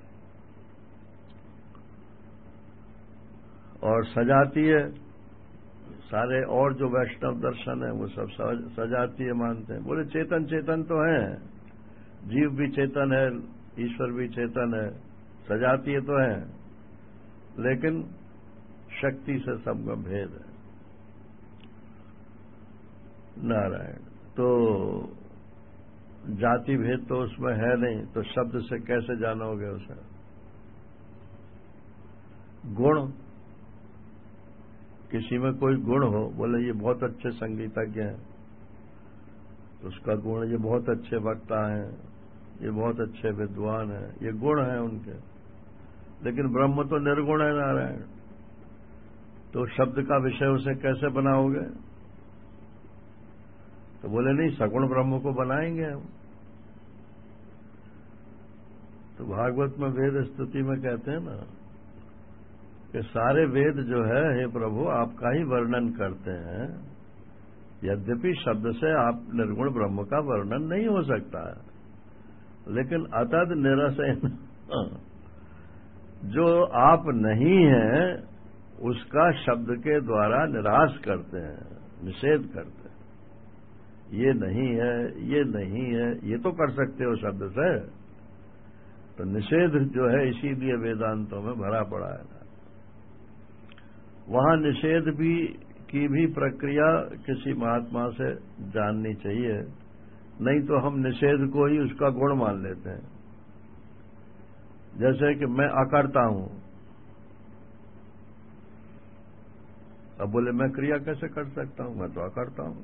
और सजातीय, सारे और जो वैष्णव दर्शन है वो सब सजातीय मानते हैं। बोले चेतन चेतन तो है, जीव भी चेतन है, ईश्वर भी चेतन है, सजातीय तो है, लेकिन शक्ति से सबका भेद है। नारायण, तो जाति भेद तो उसमें है नहीं, तो शब्द से कैसे जानोगे उसे? गुण, किसी में कोई गुण हो, बोले ये बहुत अच्छे संगीतज्ञ हैं, उसका गुण, ये बहुत अच्छे वक्ता हैं, ये बहुत अच्छे विद्वान हैं, ये गुण हैं उनके। लेकिन ब्रह्म तो निर्गुण है नारायण, तो शब्द का विषय उसे कैसे बनाओगे? तो बोले नहीं, सगुण ब्रह्म को बनाएंगे हम। तो भागवत में वेद स्तुति में कहते हैं ना कि सारे वेद जो है, हे प्रभु, आपका ही वर्णन करते हैं। यद्यपि शब्द से आप निर्गुण ब्रह्म का वर्णन नहीं हो सकता है, लेकिन अतद निरसन, जो आप नहीं हैं उसका शब्द के द्वारा निराश करते हैं, निषेध करते हैं। ये नहीं है, ये नहीं है, ये तो कर सकते हो शब्द से, तो निषेध जो है इसीलिए वेदांतों में भरा पड़ा है। वहां निषेध भी की भी प्रक्रिया किसी महात्मा से जाननी चाहिए, नहीं तो हम निषेध को ही उसका गुण मान लेते हैं। जैसे कि मैं अकर्ता हूं, अब बोले मैं क्रिया कैसे कर सकता हूं, मैं तो अकर्ता हूं।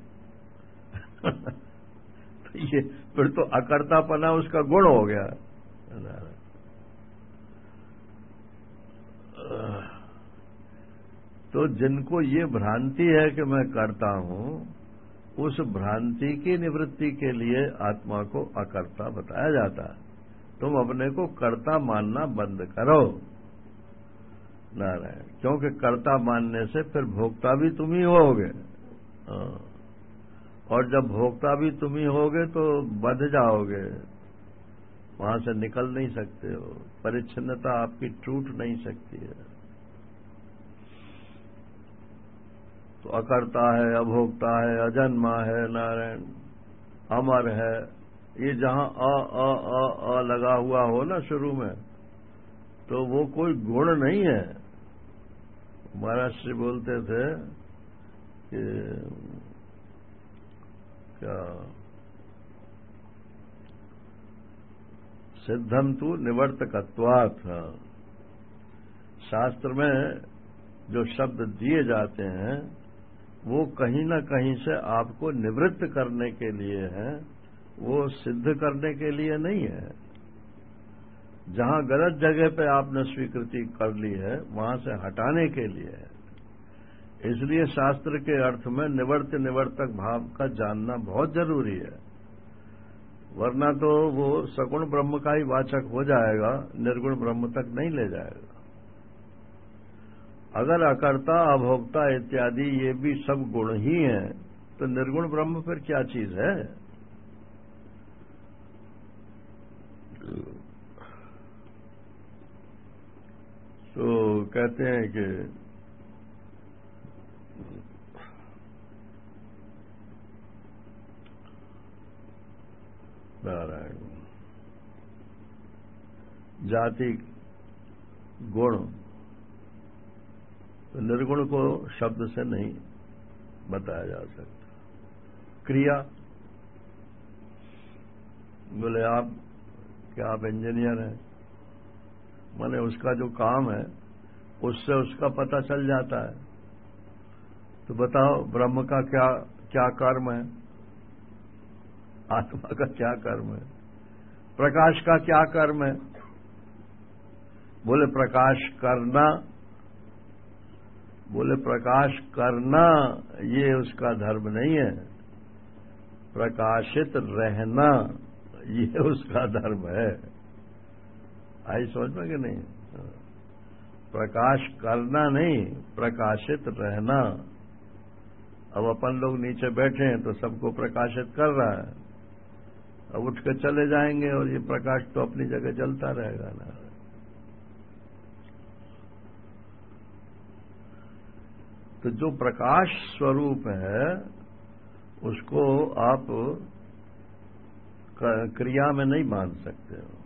तो ये फिर तो अकर्तापना उसका गुण हो गया। तो जिनको ये भ्रांति है कि मैं करता हूं, उस भ्रांति की निवृत्ति के लिए आत्मा को अकर्ता बताया जाता है। तुम अपने को कर्ता मानना बंद करो नारायण, क्योंकि कर्ता मानने से फिर भोक्ता भी तुम ही होगे, और जब भोक्ता भी तुम ही होगे तो बंध जाओगे, वहां से निकल नहीं सकते हो, परिच्छिन्नता आपकी टूट नहीं सकती है। तो अकर्ता है, अभोक्ता है, अजन्मा है नारायण, अमर है, ये जहां अ लगा हुआ हो ना शुरू में, तो वो कोई गुण नहीं है। महाराज श्री बोलते थे कि क्या, सिद्धम तु निवर्तकत्वात्। शास्त्र में जो शब्द दिए जाते हैं वो कहीं न कहीं से आपको निवृत्त करने के लिए हैं, वो सिद्ध करने के लिए नहीं है। जहां गलत जगह पे आपने स्वीकृति कर ली है वहां से हटाने के लिए है। इसलिए शास्त्र के अर्थ में निवर्तक भाव का जानना बहुत जरूरी है, वरना तो वो सगुण ब्रह्म का ही वाचक हो जाएगा, निर्गुण ब्रह्म तक नहीं ले जाएगा। अगर अकर्ता अभोक्ता इत्यादि ये भी सब गुण ही हैं तो निर्गुण ब्रह्म फिर क्या चीज है? तो कहते हैं कि नारायण जाति गुण, तो निर्गुण को शब्द से नहीं बताया जा सकता। क्रिया, बोले आप क्या आप इंजीनियर हैं, माने उसका जो काम है उससे उसका पता चल जाता है। तो बताओ ब्रह्म का क्या क्या कर्म है, आत्मा का क्या कर्म है, प्रकाश का क्या कर्म है? बोले प्रकाश करना, बोले प्रकाश करना ये उसका धर्म नहीं है, प्रकाशित रहना ये उसका धर्म है। आई समझ में कि नहीं? प्रकाश करना नहीं, प्रकाशित रहना। अब अपन लोग नीचे बैठे हैं तो सबको प्रकाशित कर रहा है, अब उठ के चले जाएंगे और ये प्रकाश तो अपनी जगह जलता रहेगा ना। तो जो प्रकाश स्वरूप है उसको आप क्रिया में नहीं मान सकते हो,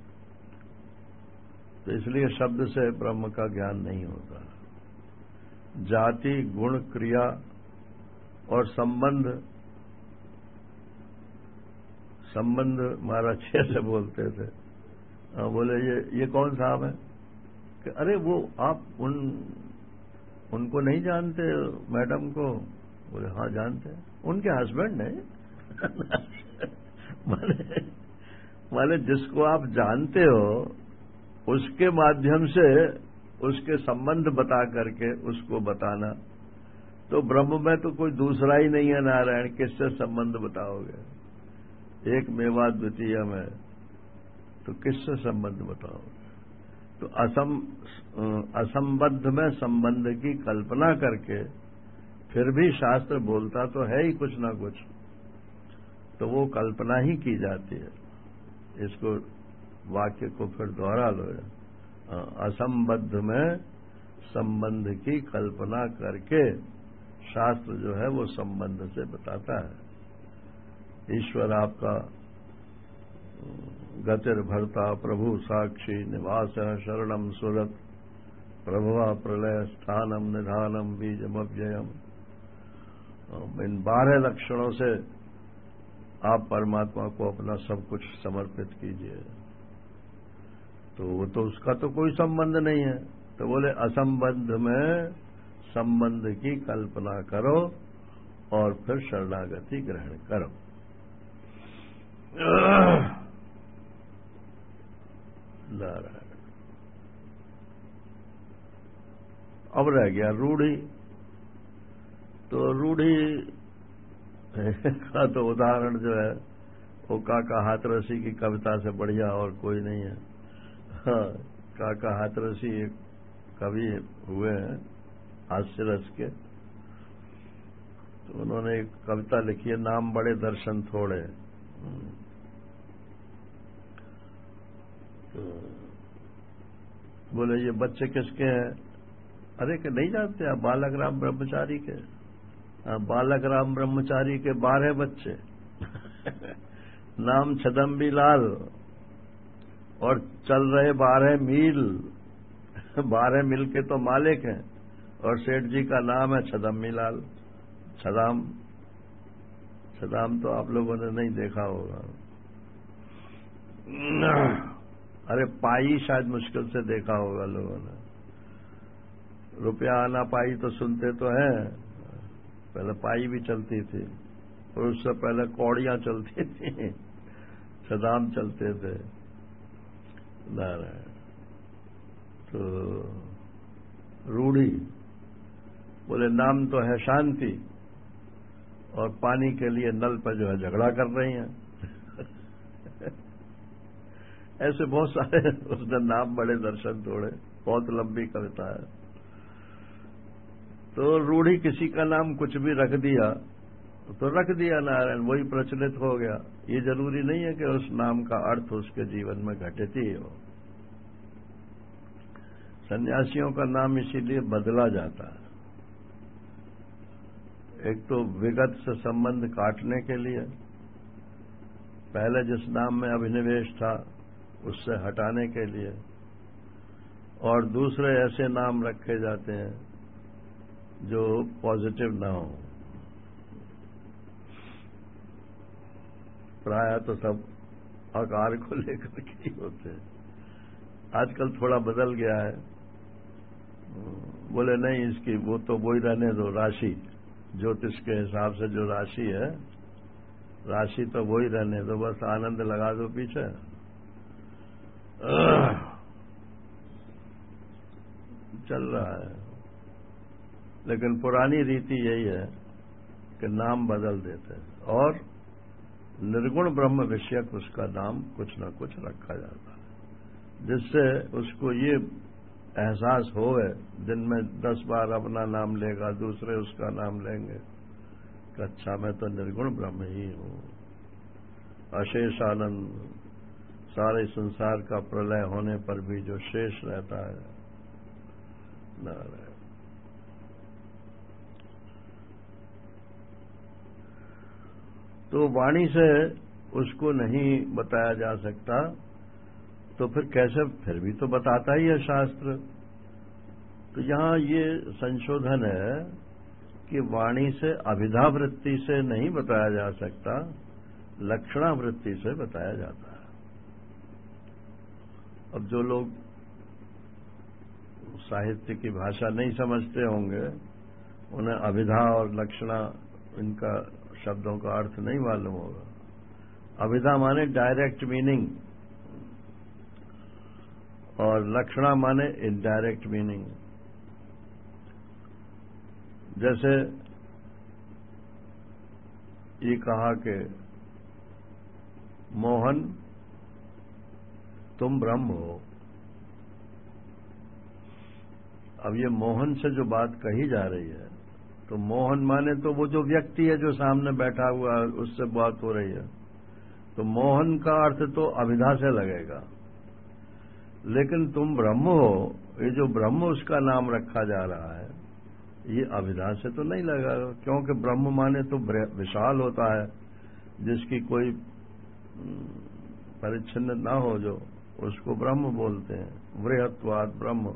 तो इसलिए शब्द से ब्रह्म का ज्ञान नहीं होता। जाति गुण क्रिया और संबंध, संबंध महाराज से बोलते थे। बोले ये कौन साहब है? कि अरे वो आप उनको नहीं जानते मैडम को? बोले हाँ जानते हैं, उनके हस्बैंड है। माने जिसको आप जानते हो उसके माध्यम से उसके संबंध बता करके उसको बताना। तो ब्रह्म में तो कोई दूसरा ही नहीं है नारायण, किससे संबंध बताओगे? एक मेवा द्वितीय में तो किससे संबंध बताओगे? तो असंबद्ध में संबंध की कल्पना करके फिर भी शास्त्र बोलता तो है ही कुछ ना कुछ, तो वो कल्पना ही की जाती है। इसको वाक्य को फिर दोहरा लो, असंबद्ध में संबंध की कल्पना करके शास्त्र जो है वो संबंध से बताता है। ईश्वर आपका गतिर भरता प्रभु साक्षी निवास शरणम सुरत प्रभवा प्रलय स्थानम निधानम बीजमव्ययम। इन 12 लक्षणों से आप परमात्मा को अपना सब कुछ समर्पित कीजिए। तो वो तो उसका तो कोई संबंध नहीं है। तो बोले असंबंध में संबंध की कल्पना करो और फिर शरणागति ग्रहण करो। नारायण। अब रह गया रूढ़ी। तो रूढ़ी का तो उदाहरण जो है वो काका हाथरसी की कविता से बढ़िया और कोई नहीं है। हाँ, काका हाथरसी एक कवि हुए हैं हास्य रस के, तो उन्होंने एक कविता लिखी है, नाम बड़े दर्शन थोड़े। तो बोले ये बच्चे किसके हैं? अरे कि नहीं जानते आप? बालक राम ब्रह्मचारी के। बालक राम ब्रह्मचारी के 12 बच्चे। नाम छदम्बी लाल और चल रहे 12 मील। 12 मील के तो मालिक हैं और सेठ जी का नाम है छदम्बी लाल। छदाम तो आप लोगों ने नहीं देखा होगा। अरे पाई शायद मुश्किल से देखा होगा लोगों ने। रुपया आना पाई तो सुनते तो हैं, पहले पाई भी चलती थी और उससे पहले कौड़ियां चलती थी, सदाम चलते थे। नारायण। तो रूढ़ी बोले नाम तो है शांति और पानी के लिए नल पर जो है झगड़ा कर रही हैं। ऐसे बहुत सारे उसने नाम बड़े दर्शन तोड़े, बहुत लंबी कविता है। तो रूढ़ी किसी का नाम कुछ भी रख दिया तो रख दिया नारायण, वही प्रचलित हो गया। ये जरूरी नहीं है कि उस नाम का अर्थ उसके जीवन में घटित ही हो। सन्यासियों का नाम इसीलिए बदला जाता है, एक तो विगत से संबंध काटने के लिए, पहले जिस नाम में अभिनिवेश था उससे हटाने के लिए, और दूसरे ऐसे नाम रखे जाते हैं जो पॉजिटिव ना हो। प्राय तो सब आकार को लेकर के ही होते हैं। आजकल थोड़ा बदल गया है, बोले नहीं इसकी वो तो वही रहने दो, राशि ज्योतिष के हिसाब से जो राशि है, राशि तो वही रहने दो, बस आनंद लगा दो पीछे। चल रहा है, लेकिन पुरानी रीति यही है कि नाम बदल देते हैं और निर्गुण ब्रह्म विषयक उसका नाम कुछ न कुछ रखा जाता है, जिससे उसको ये एहसास होवे, दिन में 10 बार अपना नाम लेगा, दूसरे उसका नाम लेंगे कि अच्छा मैं तो निर्गुण ब्रह्म ही हूं। अशेष आनंद, सारे संसार का प्रलय होने पर भी जो शेष रहता है, नारायण। तो वाणी से उसको नहीं बताया जा सकता, तो फिर कैसे, फिर भी तो बताता ही है शास्त्र। तो यहां ये संशोधन है कि वाणी से अभिधावृत्ति से नहीं बताया जा सकता, लक्षणावृत्ति से बताया जाता है। अब जो लोग साहित्य की भाषा नहीं समझते होंगे, उन्हें अभिधा और लक्षणा, इनका शब्दों का अर्थ नहीं मालूम होगा। अभिधा माने डायरेक्ट मीनिंग और लक्षणा माने इनडायरेक्ट मीनिंग। जैसे ये कहा कि मोहन तुम ब्रह्म हो। अब ये मोहन से जो बात कही जा रही है, तो मोहन माने तो वो जो व्यक्ति है जो सामने बैठा हुआ है, उससे बात हो रही है, तो मोहन का अर्थ तो अभिधा से लगेगा। लेकिन तुम ब्रह्म हो, ये जो ब्रह्म उसका नाम रखा जा रहा है, ये अभिधा से तो नहीं लगा, क्योंकि ब्रह्म माने तो विशाल होता है, जिसकी कोई परिच्छिन्न ना हो, जो उसको ब्रह्म बोलते हैं। वृहत्वाद ब्रह्म,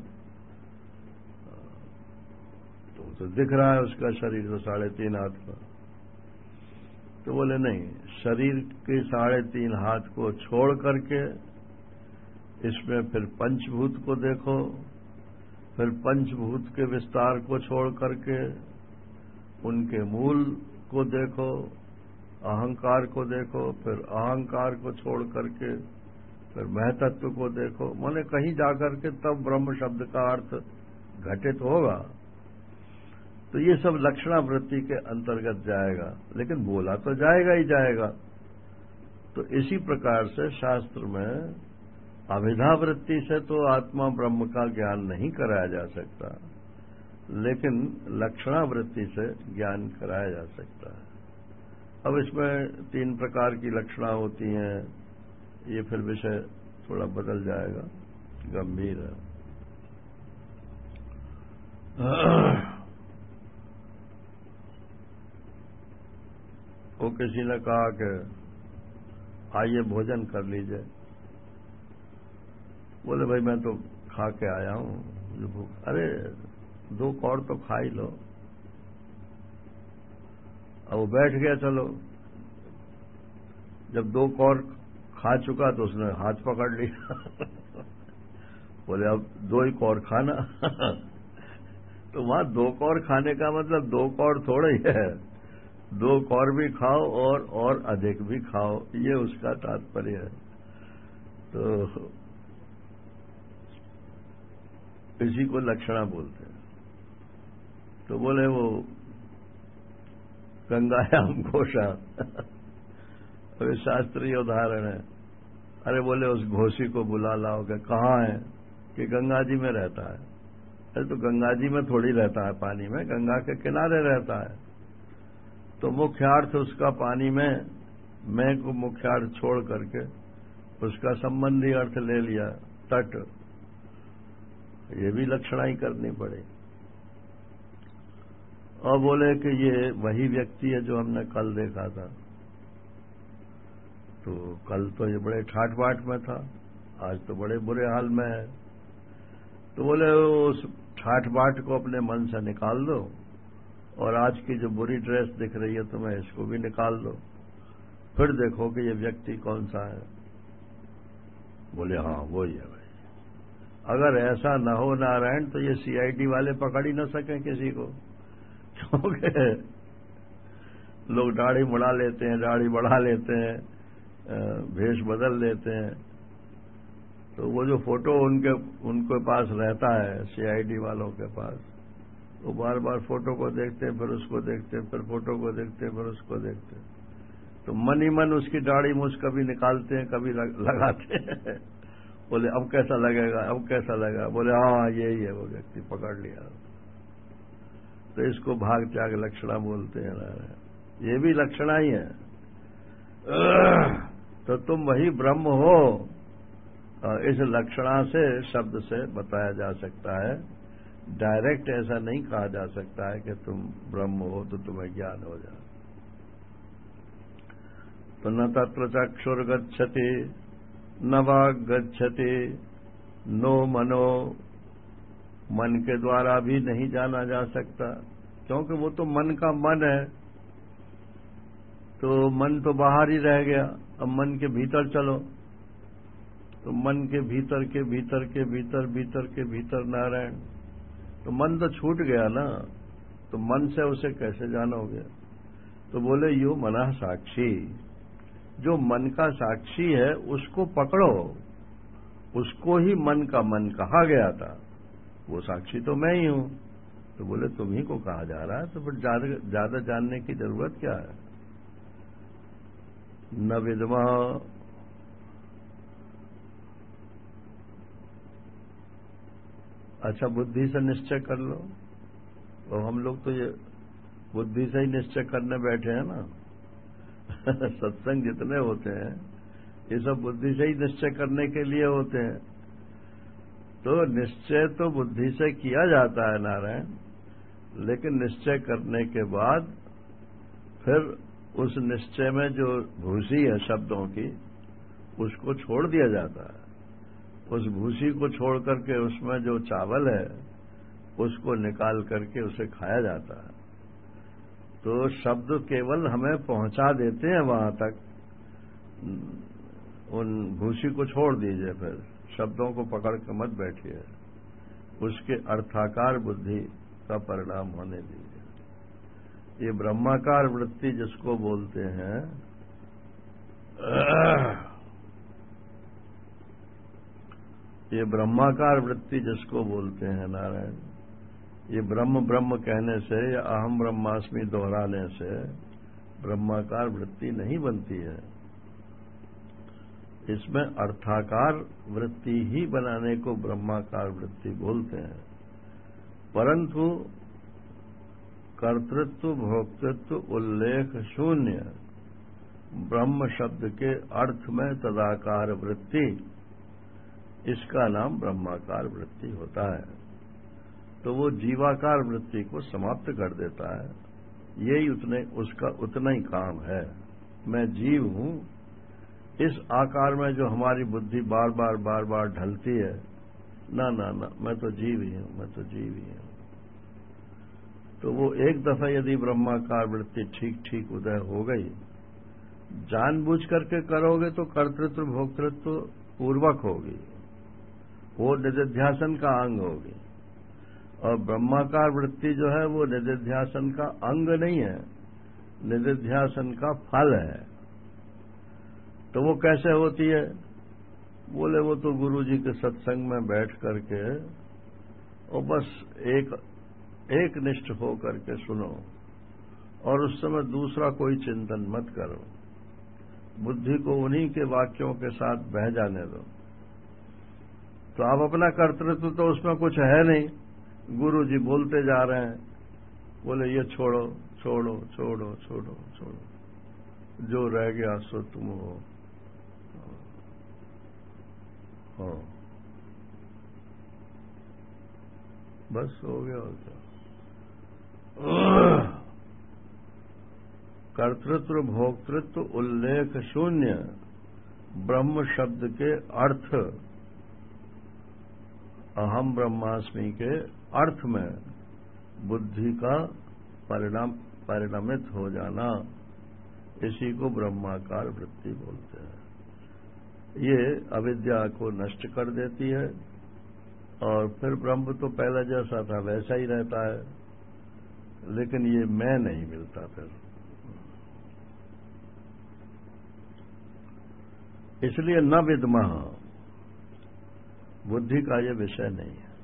तो दिख रहा है उसका शरीर तो 3.5 हाथ का। तो बोले नहीं, शरीर के 3.5 हाथ को छोड़ करके इसमें फिर पंचभूत को देखो, फिर पंचभूत के विस्तार को छोड़ करके उनके मूल को देखो, अहंकार को देखो, फिर अहंकार को छोड़ करके फिर महतत्व को देखो। माने कहीं जाकर के तब ब्रह्म शब्द का अर्थ घटित होगा। तो ये सब लक्षणावृत्ति के अंतर्गत जाएगा, लेकिन बोला तो जाएगा ही जाएगा। तो इसी प्रकार से शास्त्र में अभिधावृत्ति से तो आत्मा ब्रह्म का ज्ञान नहीं कराया जा सकता, लेकिन लक्षणावृत्ति से ज्ञान कराया जा सकता है। अब इसमें 3 प्रकार की लक्षणा होती हैं, ये फिर विषय थोड़ा बदल जाएगा, गंभीर है। वो किसी ने कहा कि आइए भोजन कर लीजिए। बोले भाई मैं तो खा के आया हूं, मुझे भूख। अरे 2 कौर तो खा ही लो। अब वो बैठ गया, चलो। जब 2 कौर खा चुका तो उसने हाथ पकड़ लिया। बोले अब 2 ही कौर खाना। तो वहां 2 कौर खाने का मतलब 2 कौर थोड़ा ही है, 2 कौर भी खाओ और अधिक भी खाओ, ये उसका तात्पर्य है। तो इसी को लक्षणा बोलते हैं। तो बोले वो गंगायाम घोषा अभी शास्त्रीय उदाहरण है। अरे बोले उस घोषी को बुला लाओ, कि कहाँ है, कि गंगा जी में रहता है। अरे तो गंगा जी में थोड़ी रहता है, पानी में, गंगा के किनारे रहता है। तो मुख्यार्थ उसका पानी में, मैं को मुख्यार्थ छोड़ करके उसका संबंधी अर्थ ले लिया, तट। ये भी लक्षणा ही करनी पड़े। और बोले कि ये वही व्यक्ति है जो हमने कल देखा था। तो कल तो ये बड़े ठाट बाट में था, आज तो बड़े बुरे हाल में है। तो बोले उस ठाट बाट को अपने मन से निकाल दो, और आज की जो बुरी ड्रेस दिख रही है तुम्हें, इसको भी निकाल दो, फिर देखो कि ये व्यक्ति कौन सा है। बोले हाँ वही है भाई। अगर ऐसा न हो नारायण, तो ये सीआईडी वाले पकड़ ही न सकें किसी को, क्योंकि लोग दाढ़ी मुड़ा लेते हैं, दाढ़ी बढ़ा लेते हैं, भेष बदल लेते हैं। तो वो जो फोटो उनके पास रहता है, सीआईडी वालों के पास, वो बार बार फोटो को देखते हैं, फिर उसको देखते हैं, फिर फोटो को देखते हैं, फिर उसको देखते हैं। तो मन ही मन उसकी दाढ़ी मूछ कभी निकालते हैं, कभी लगाते हैं। बोले अब कैसा लगेगा, अब कैसा लगेगा। बोले हाँ यही है वो व्यक्ति, पकड़ लिया। तो इसको भाग त्याग लक्षणा बोलते हैं। ये भी लक्षणा ही है। तो तुम वही ब्रह्म हो, इस लक्षणा से, शब्द से बताया जा सकता है। डायरेक्ट ऐसा नहीं कहा जा सकता है कि तुम ब्रह्म हो तो तुम्हें ज्ञान हो जाए। तो न तत्र चक्षुर गच्छति न वाग गच्छति नो मनो, मन के द्वारा भी नहीं जाना जा सकता, क्योंकि वो तो मन का मन है। तो मन तो बाहर ही रह गया, अब मन के भीतर चलो। तो मन के भीतर के भीतर के भीतर भीतर के भीतर नारायण, तो मन तो छूट गया ना, तो मन से उसे कैसे जानोगे। तो बोले यो मना साक्षी, जो मन का साक्षी है उसको पकड़ो, उसको ही मन का मन कहा गया था, वो साक्षी तो मैं ही हूं। तो बोले तुम ही को कहा जा रहा है, तो फिर ज्यादा जानने की जरूरत क्या है। न विद्मा, अच्छा बुद्धि से निश्चय कर लो। तो हम लोग तो ये बुद्धि से ही निश्चय करने बैठे हैं ना। सत्संग जितने होते हैं ये सब बुद्धि से ही निश्चय करने के लिए होते हैं। तो निश्चय तो बुद्धि से किया जाता है नारायण, लेकिन निश्चय करने के बाद फिर उस निश्चय में जो भूसी है शब्दों की, उसको छोड़ दिया जाता है। उस भूसी को छोड़ करके उसमें जो चावल है उसको निकाल करके उसे खाया जाता है। तो शब्द केवल हमें पहुंचा देते हैं वहां तक, उन भूसी को छोड़ दीजिए, फिर शब्दों को पकड़ के मत बैठिए, उसके अर्थाकार बुद्धि का परिणाम होने दीजिए। ये ब्रह्माकार वृत्ति जिसको बोलते हैं, ये ब्रह्माकार वृत्ति जिसको बोलते हैं नारायण, ये ब्रह्म ब्रह्म कहने से या अहम ब्रह्मास्मि दोहराने से ब्रह्माकार वृत्ति नहीं बनती है। इसमें अर्थाकार वृत्ति ही बनाने को ब्रह्माकार वृत्ति बोलते हैं। परंतु कर्तृत्व भोक्तृत्व उल्लेख शून्य ब्रह्म शब्द के अर्थ में तदाकार वृत्ति, इसका नाम ब्रह्माकार वृत्ति होता है। तो वो जीवाकार वृत्ति को समाप्त कर देता है। यही उसका उतना ही काम है। मैं जीव हूं, इस आकार में जो हमारी बुद्धि बार बार ढलती है, ना ना ना, मैं तो जीव ही हूं, मैं तो जीव ही हूं। तो वो एक दफा यदि ब्रह्माकार वृत्ति ठीक ठीक उदय हो गई, जानबूझ करके करोगे तो कर्तृत्व भोक्तृत्व पूर्वक होगी, वो निधिध्यासन का अंग होगी। और ब्रह्माकार वृत्ति जो है वो निधिध्यासन का अंग नहीं है, निधिध्यासन का फल है। तो वो कैसे होती है? बोले वो तो गुरु जी के सत्संग में बैठ करके और बस एक निष्ठ हो करके सुनो और उस समय दूसरा कोई चिंतन मत करो, बुद्धि को उन्हीं के वाक्यों के साथ बह जाने दो। तो आप अपना कर्तृत्व तो उसमें कुछ है नहीं, गुरु जी बोलते जा रहे हैं, बोले ये छोड़ो छोड़ो छोड़ो छोड़ो छोड़ो, जो रह गया सो तुम हो। बस हो गया और क्या। कर्तृत्व भोक्तृत्व उल्लेख शून्य ब्रह्म शब्द के अर्थ, अहम ब्रह्मास्मि के अर्थ में बुद्धि का परिणमित हो जाना, इसी को ब्रह्माकार वृत्ति बोलते हैं। ये अविद्या को नष्ट कर देती है और फिर ब्रह्म तो पहले जैसा था वैसा ही रहता है, लेकिन ये मैं नहीं मिलता फिर। इसलिए न विद्मः, बुद्धि का ये विषय नहीं है।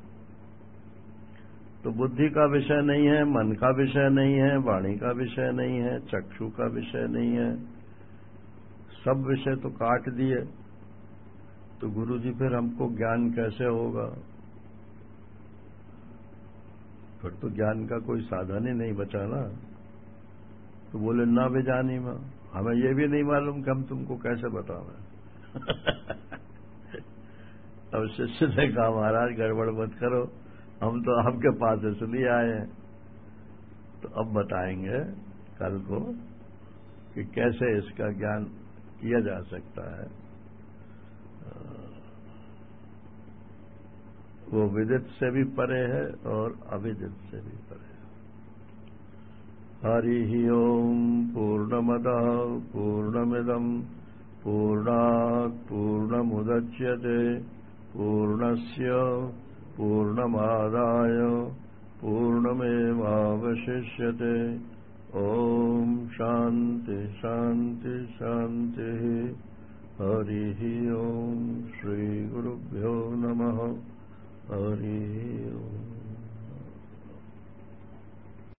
तो बुद्धि का विषय नहीं है, मन का विषय नहीं है, वाणी का विषय नहीं है, चक्षु का विषय नहीं है, सब विषय तो काट दिए। तो गुरु जी फिर हमको ज्ञान कैसे होगा? फिर तो ज्ञान का कोई साधन ही नहीं बचा ना। तो बोले ना बेजानी में, हमें ये भी नहीं मालूम कि हम तुमको कैसे बतावें। अब शिष्य ने कहा महाराज गड़बड़ मत करो, हम तो आपके पास इसलिए आए हैं, तो अब बताएंगे कल को कि कैसे इसका ज्ञान किया जा सकता है। वो विदित से भी परे है और अविदित से भी परे है। हरि ओम पूर्णमदः पूर्णमिदम् पूर्णात् पूर्णमुदच्यते पूर्णस्य पूर्णमादाय पूर्णमेवावशिष्यते। ओम शांति शांति शांति। हरि ओम श्री गुरुभ्यो नमः। हरि ओम।